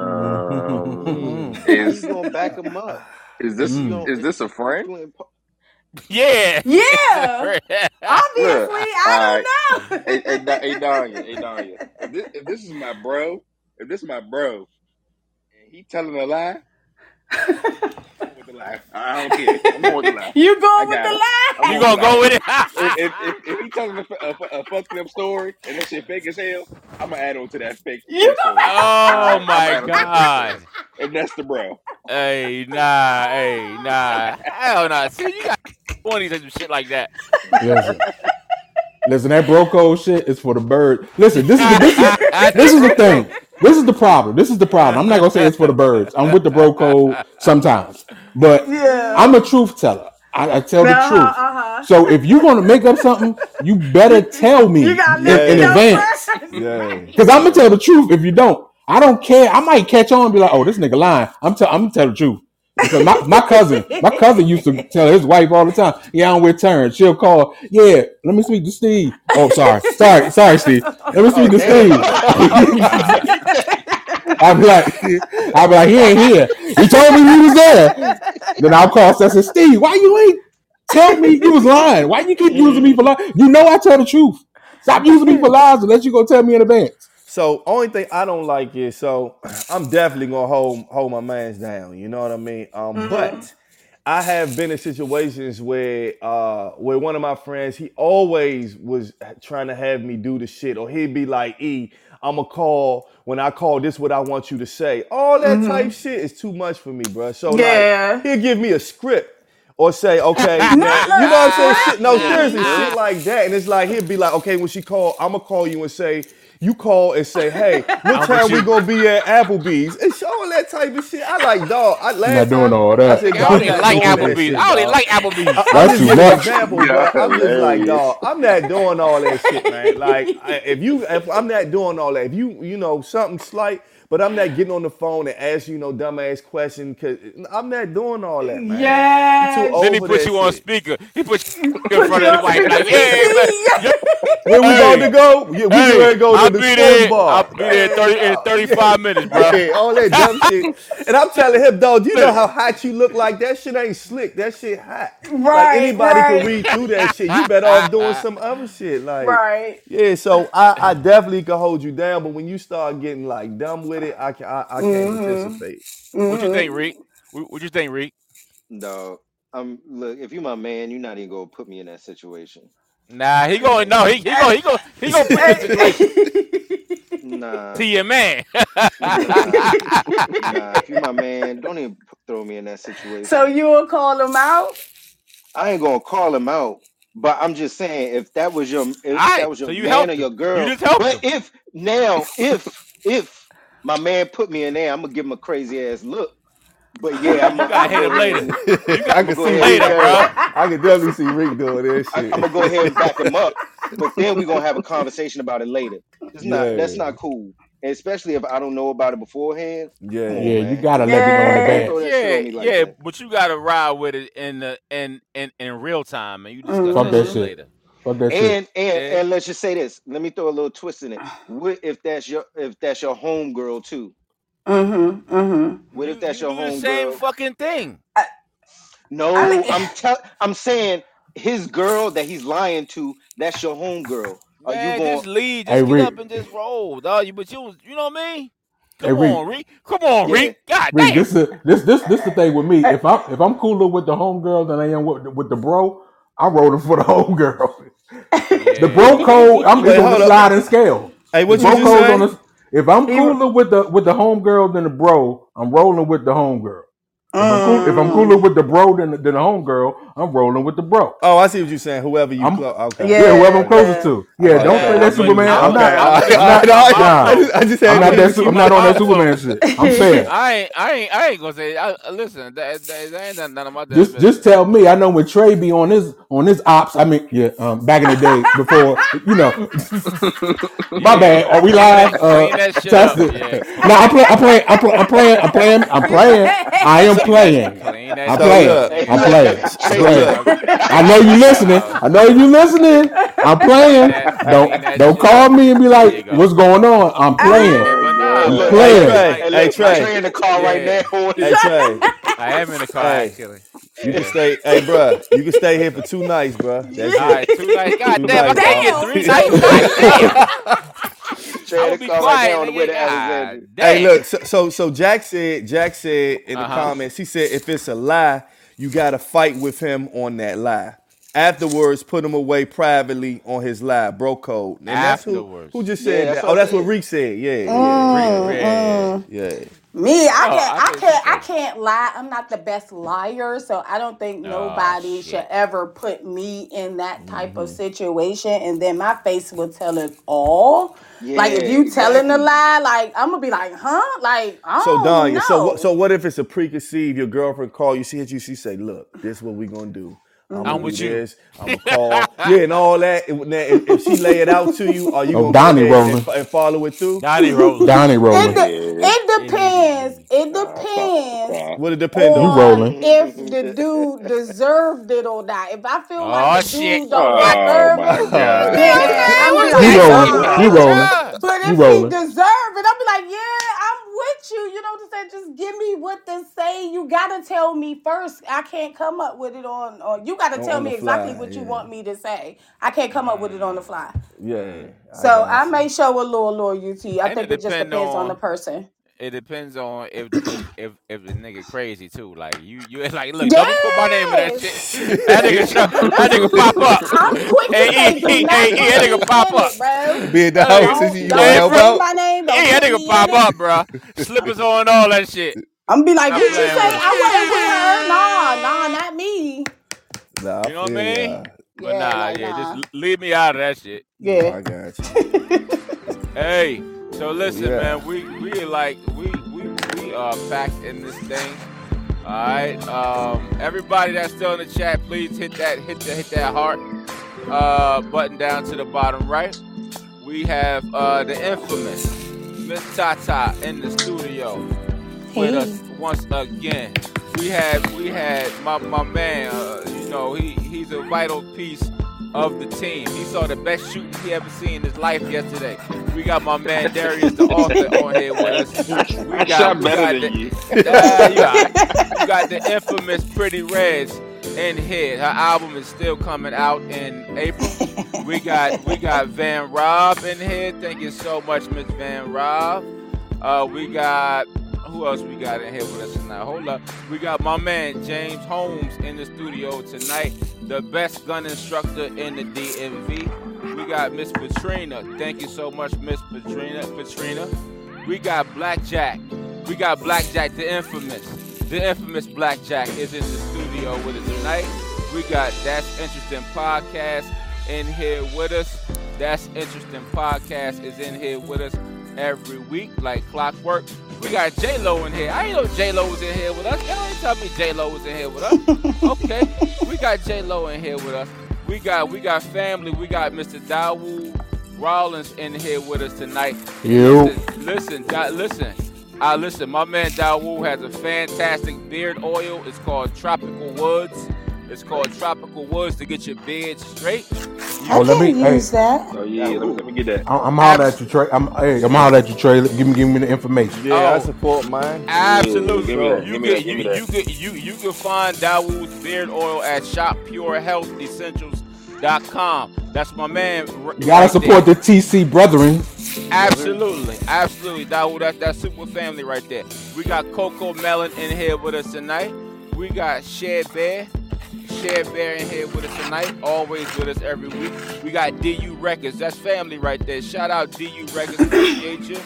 Um, How you is gonna back them up? is this You Mm. don't. is this a If friend? you ain't. Yeah. Yeah, Look, obviously, all I right. don't know. Hey, hey, Da- hey, Danya, hey, Danya. If this, if this is my bro, if this is my bro, and he telling a lie, I'm going with the lie. I don't care. I'm going with the lie. You I going with got the him. lie? I'm You going with gonna the lie. go with it? If if if, if he telling a, a, a fucked up story and that shit fake as hell, I'm gonna add on to that fake You fake go. story. Oh I'm, I'm my add on to that fake story, God. and that's the bro. Hey, nah, hey, nah. Hell nah. See, you got twenties and some shit like that. Listen, listen, that bro code shit is for the bird. Listen, this is the this is this is the thing. This is the problem. This is the problem. I'm not gonna say it's for the birds. I'm with the bro code sometimes, but Yeah. I'm a truth teller. I, I tell the Uh-huh, truth. uh-huh. So if you're gonna make up something, you better tell me You gotta in, let in me know advance. first. Yeah. Because I'm gonna tell the truth if you don't. I don't care. I might catch on and be like, oh, this nigga lying. I'm tell I'm gonna tell the truth. Because my, my cousin, my cousin used to tell his wife all the time, yeah, I'm with turn. She'll call, yeah, let me speak to Steve. Oh, sorry, sorry, sorry, Steve. Let me speak Oh to damn! Steve. Oh God! I'll be like, I'll be like, he ain't here. He told me he was there. Then I'll call Seth and Steve, why you ain't tell me you was lying? Why you keep using me for lies? You know I tell the truth. Stop using me for lies unless you go tell me in advance. So only thing I don't like is so I'm definitely gonna hold hold my mans down. You know what I mean? Um, Mhm. but I have been in situations where uh where one of my friends he always was trying to have me do the shit, or he'd be like, "E, I'ma call when I call. This what I want you to say." All that type shit is too much for me, bro. So Yeah. like he'll give me a script. Or say, okay, Not now, you know what I'm saying? a Shit, no, script. seriously, shit like that. And it's like, he'll be like, okay, when she call, I'm going to call you and say, you call and say, hey, what I'm time with we you. going to be at Applebee's? It's all that type of shit. I like, dog. I, I'm last not doing time, all I that. said, I dog, don't I'm even not like doing that Applebee's. shit, I don't even dog. like Applebee's. I, I'm That's just too giving an much. example, Y'all but I'm just like, hilarious. dog, I'm not doing all that shit, man. Like, I, if you, if I'm not doing all that. If you, you know, something slight, but I'm not getting on the phone and asking you no dumbass question, because I'm not doing all that, man. Yeah. You too Then he over put that you on shit. speaker. He put you in Put front you of the on wife speaker. like, hey, man, See? Where we about to hey, go? Yeah, we get hey, ready to go to I'll the be sports there. I'll bar. be there in, Man, thirty, in dog, thirty-five minutes, bro. yeah, all that dumb shit. And I'm telling him, dog, do you know how hot you look like? That shit ain't slick. That shit hot. Like Right, anybody right, can read through that shit. You better off doing some other shit. Like, right. yeah, so I, I definitely can hold you down, but when you start getting like dumb with it, I can I, I can't participate. What you think, Mhm. Reek? What, what you think, Reek? Dog. I'm look. If you my man, you're not even gonna put me in that situation. Nah, he going. And No, he he going. He going. He going to put you in a situation. nah, To your man. nah, nah. If you my man, don't even p- throw me in that situation. So you will call them out? I ain't gonna call him out, but I'm just saying if that was your All if that right. was So your you man or helped him. your You girl, just helped but him. if now if if my man put me in there, I'm gonna give him a crazy ass look. But yeah, I'm You gonna I'm gotta gonna hit go him ahead later. and You got I I'm can gonna go see ahead and Rick later, back doing. bro. up. I can definitely see Rick doing that I, I'm shit. gonna go ahead and back him up. But then we're gonna have a conversation about it later. It's not that's Yeah. not cool. especially if I don't know about it beforehand. Yeah. Come on, Yeah, you man. gotta let me know in Yeah. advance. Throw that shit Yeah, on me like yeah, that. but you gotta ride with it in the in in in real time, and you discuss Fuck that that shit shit. later. Fuck that shit. And and Yeah. and let's just say this. Let me throw a little twist in it. What if that's your if that's your homegirl too? Mm-hmm. Mm-hmm. What You if that's you your do the same homegirl? fucking thing. I No, mean, I'm tell I'm saying his girl that he's lying to, that's your homegirl. Are you Man, going just leave, Hey just get Rick, up and just roll, dog. You but you you know what I mean? hey Come Rick, on, Reek. Come on, yeah. Reek. God Rick. damn. This is this this this the thing with me. If I'm if I'm cooler with the homegirl than I am with, with the bro, I'm rolling for the homegirl. The Yeah. bro code, I'm Wait, it's on hold the up. sliding scale. Hey, The what you bro just code's on say? the. If I'm he, cooler with the with the homegirl than the bro, I'm rolling with the homegirl. If I'm cool, if I'm cooler mm, with the bro than the, than the homegirl, I'm rolling with the bro. Oh, I see what you're saying. Whoever you I'm close. Okay. yeah, whoever I'm yeah, closest yeah. to. I Yeah, got don't you. play Yeah, that I'm with you. Superman. I'm I'm with not. Okay. I'm All with right. you. All Not right. All right. nah. I just, I just had I'm to not make that. sure. Su- I'm My not on my that fault. Superman shit. I'm fair. I ain't I ain't I ain't gonna say I, listen, that, that, that ain't none none of my damn Just just business. tell me. I know when Trey be on his on his ops. I mean, yeah. Um, back in the day before, you know. My Yeah, bad. Are we clean live? that Uh, clean that shit test up. it. Yeah, No, I'm clean playing. that I'm playing. I'm, play, I'm playing. I'm playing. I'm playing. I am clean that playing. clean that I'm So shit playing. up, look, Hey, I'm nigga. look, playing. I'm so Trey, playing. look. I know you listening. Uh, I know you listening. I'm clean playing. that clean Don't that don't shit call up. me and be There like, you go. "What's going on?" I'm playing. Yeah, oh but nah, God, I'm look, but Hey hey, playing. look, Trey. like hey, Hey look, Trey. Trey in the car right yeah, now. Hey Trey. I am in the car Hey, actually. you can Yeah. stay. Hey, bruh, you can stay here for two nights, bruh. That's All it. right, two nights. God Two damn, I nights, can't get dog. Damn, three two nights. God damn. Trey I'm in gonna the be car right now quiet, on the way nigga. to Alexandria. God Hey, damn. look. So, so, so Jack said. Jack said in the Uh huh. comments. He said, if it's a lie, you got to fight with him on that lie. Afterwards, put him away privately on his lie, bro code. And that's who who Afterwards, just Yeah, said that's that. what Oh, I that's what said. Reek said. Yeah, yeah, Rick, yeah, mm, yeah. mm. yeah. Me, I No, can't, I I get what you can't, I say. can't lie. I'm not the best liar, so I don't think Oh nobody should shit. ever put me in that type of situation, and then my face will tell it all. Yeah, Like if you telling a exactly. lie, like I'm gonna be like, huh? Like I So don't Danya, so what? So know. what if it's a preconceived? Your girlfriend call you, see hit you, she say, "Look, this is what we gonna do. I'm I'm gonna do with you. this. I'm gonna call, yeah, and all that." If, now, if, if she lay it out to you, are you Oh, gonna go Donnie ahead and, rolling. fo- and follow it through? Donnie rolling. Donnie It rolling. de- Yeah. it depends. It depends What it depend You on? on rolling. if the dude deserved it or not. If I feel like Oh the shit. dude don't What? Oh deserve my it, Oh, God. then Man, God. I'm be what's You like, asking rolling. you You out, uh-uh. rolling. bruh? But You if he rolling. deserve it, I'll be like, yeah, I'm with you. You know what I'm saying? Just give me what to say. You gotta tell me first. I can't come up with it on. on you gotta on, tell on the me exactly fly, what you yeah, want me to say. I can't come up with it on the fly. yeah. I So I got you. may show a little loyalty. I And it think it just depend depends on the on person. it depends on if if if if the nigga crazy too. Like you you like look, don't even put my name in that shit. Yes. That nigga show, that nigga pop up. I'm quick to Hey, say, E, do E, not hey, E, put that nigga me pop in up. it, bro. Be in the That house, nigga, and you Don't want to don't hey, help bro. say out? my name. Don't Hey, that put nigga me in pop it. up, bro. Slippers on, all that shit. I'm gonna be like, Not what you playing say? with us. I wasn't with her. Nah, nah, not me. Nah, I You know what I feel mean? ya. But Yeah, nah, like yeah, just nah. l- leave me out of that shit. Nah, Yeah. I got you. Hey, so listen, Yeah. man, we we like we we we are packed in this thing. All right. Um, everybody that's still in the chat, please hit that hit the hit that heart uh button down to the bottom right. We have uh the infamous Miss Tata in the studio with Hey. us once again. We had we had my my man. Uh, you know he he's a vital piece of the team. He saw the best shooting he ever seen in his life yesterday. We got my man Darius the author on here with us. We I got shot we better got than the you. uh, you all right. We got the infamous Pretty Reds in here. Her album is still coming out in April. We got we got Van Rob in here. Thank you so much, Miss Van Rob. Uh, we got who else we got in here with us tonight? Hold up. We got my man James Holmes in the studio tonight, the best gun instructor in the D M V. We got Miss Patrina. Thank you so much, Miss Patrina. Patrina. We got Blackjack. We got Blackjack, the infamous. The infamous Blackjack is in the studio with us tonight. We got That's Interesting Podcast in here with us. That's Interesting Podcast is in here with us every week, like clockwork. We got J-Lo in here. I ain't know J-Lo was in here with us. Y'all ain't tell me J-Lo was in here with us. Okay, we got J-Lo in here with us. We got we got family. We got Mister Dawood Rollins in here with us tonight. You. Listen, listen, Da- listen. Uh, listen, my man Dawood has a fantastic beard oil. It's called Tropical Woods. It's called Tropical Woods to get your beard straight. I Oh, let me. can Hey, use that. Oh yeah, let me, let me get that. I'm, I'm holler at you, Trey. I'm. Hey, I'm holler at you, Trey. Give me, give me the information. Yeah, I Oh. support mine. Absolutely. Give me that, You give me can that, give you me that. you can you you can find Dawood's beard oil at shop pure health essentials dot com. That's my man. r- You gotta right support there. the T C brethren. Absolutely, absolutely, Dawood. That's that super family right there. We got Coco Melon in here with us tonight. We got Share Bear. Share Bear in here with us tonight, always with us every week. We got D U Records, that's family right there. Shout out D U Records, appreciate you.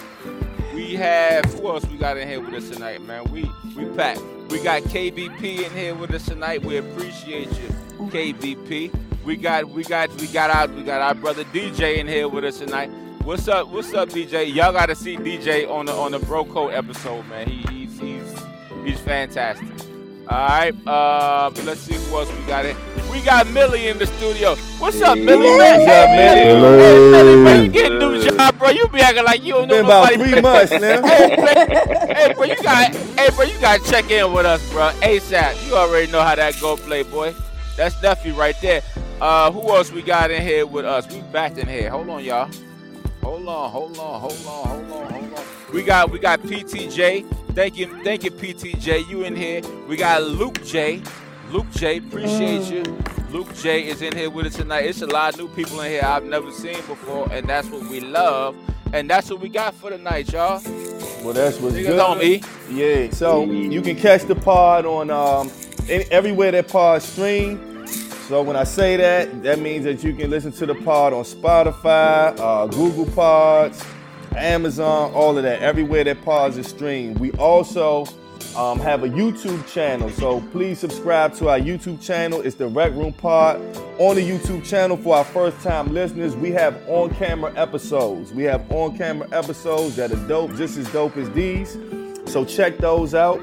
We have, who else we got in here with us tonight, man? We we packed. We got K B P in here with us tonight. We appreciate you, K B P. We got we got we got our we got our brother D J in here with us tonight. What's up? What's up, D J? Y'all got to see D J on the on the Bro Code episode, man. He, he's he's he's fantastic. All right, uh, but let's see who else we got in. We got Millie in the studio. What's up, Millie? Man? What's up, Millie? Hey, Millie, man, you getting new job, bro? You be acting like you don't know Been about nobody. three months now. Hey, man, hey, bro, you got, hey, bro, you got to check in with us, bro. ASAP. You already know how that go, Playboy. That's Duffy right there. Uh, who else we got in here with us? We back in here. Hold on, y'all. Hold on, hold on, hold on, hold on, hold on. We got we got P T J. Thank you, thank you, P T J. You in here. We got Luke J. Luke J, appreciate you. Luke J is in here with us tonight. It's a lot of new people in here I've never seen before, and that's what we love. And that's what we got for tonight, y'all. Well, that's what's Niggas good. on me. Yeah, so you can catch the pod on um, any, everywhere that pod stream. So when I say that, that means that you can listen to the pod on Spotify, uh, Google Pods, Amazon, all of that, everywhere that pods is streamed. We also um, have a YouTube channel, so please subscribe to our YouTube channel. It's the Rec Room Pod. On the YouTube channel, for our first-time listeners, we have on-camera episodes. We have on-camera episodes that are dope, just as dope as these. So check those out.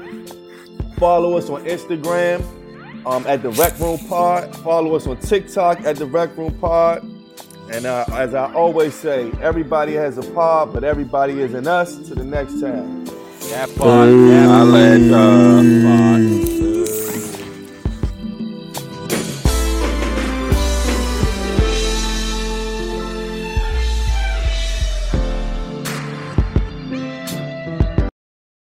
Follow us on Instagram um, at the Rec Room Pod. Follow us on TikTok at the Rec Room Pod. And uh, as I always say, everybody has a pod, but everybody isn't us. To the next time. That part. That I let uh, part.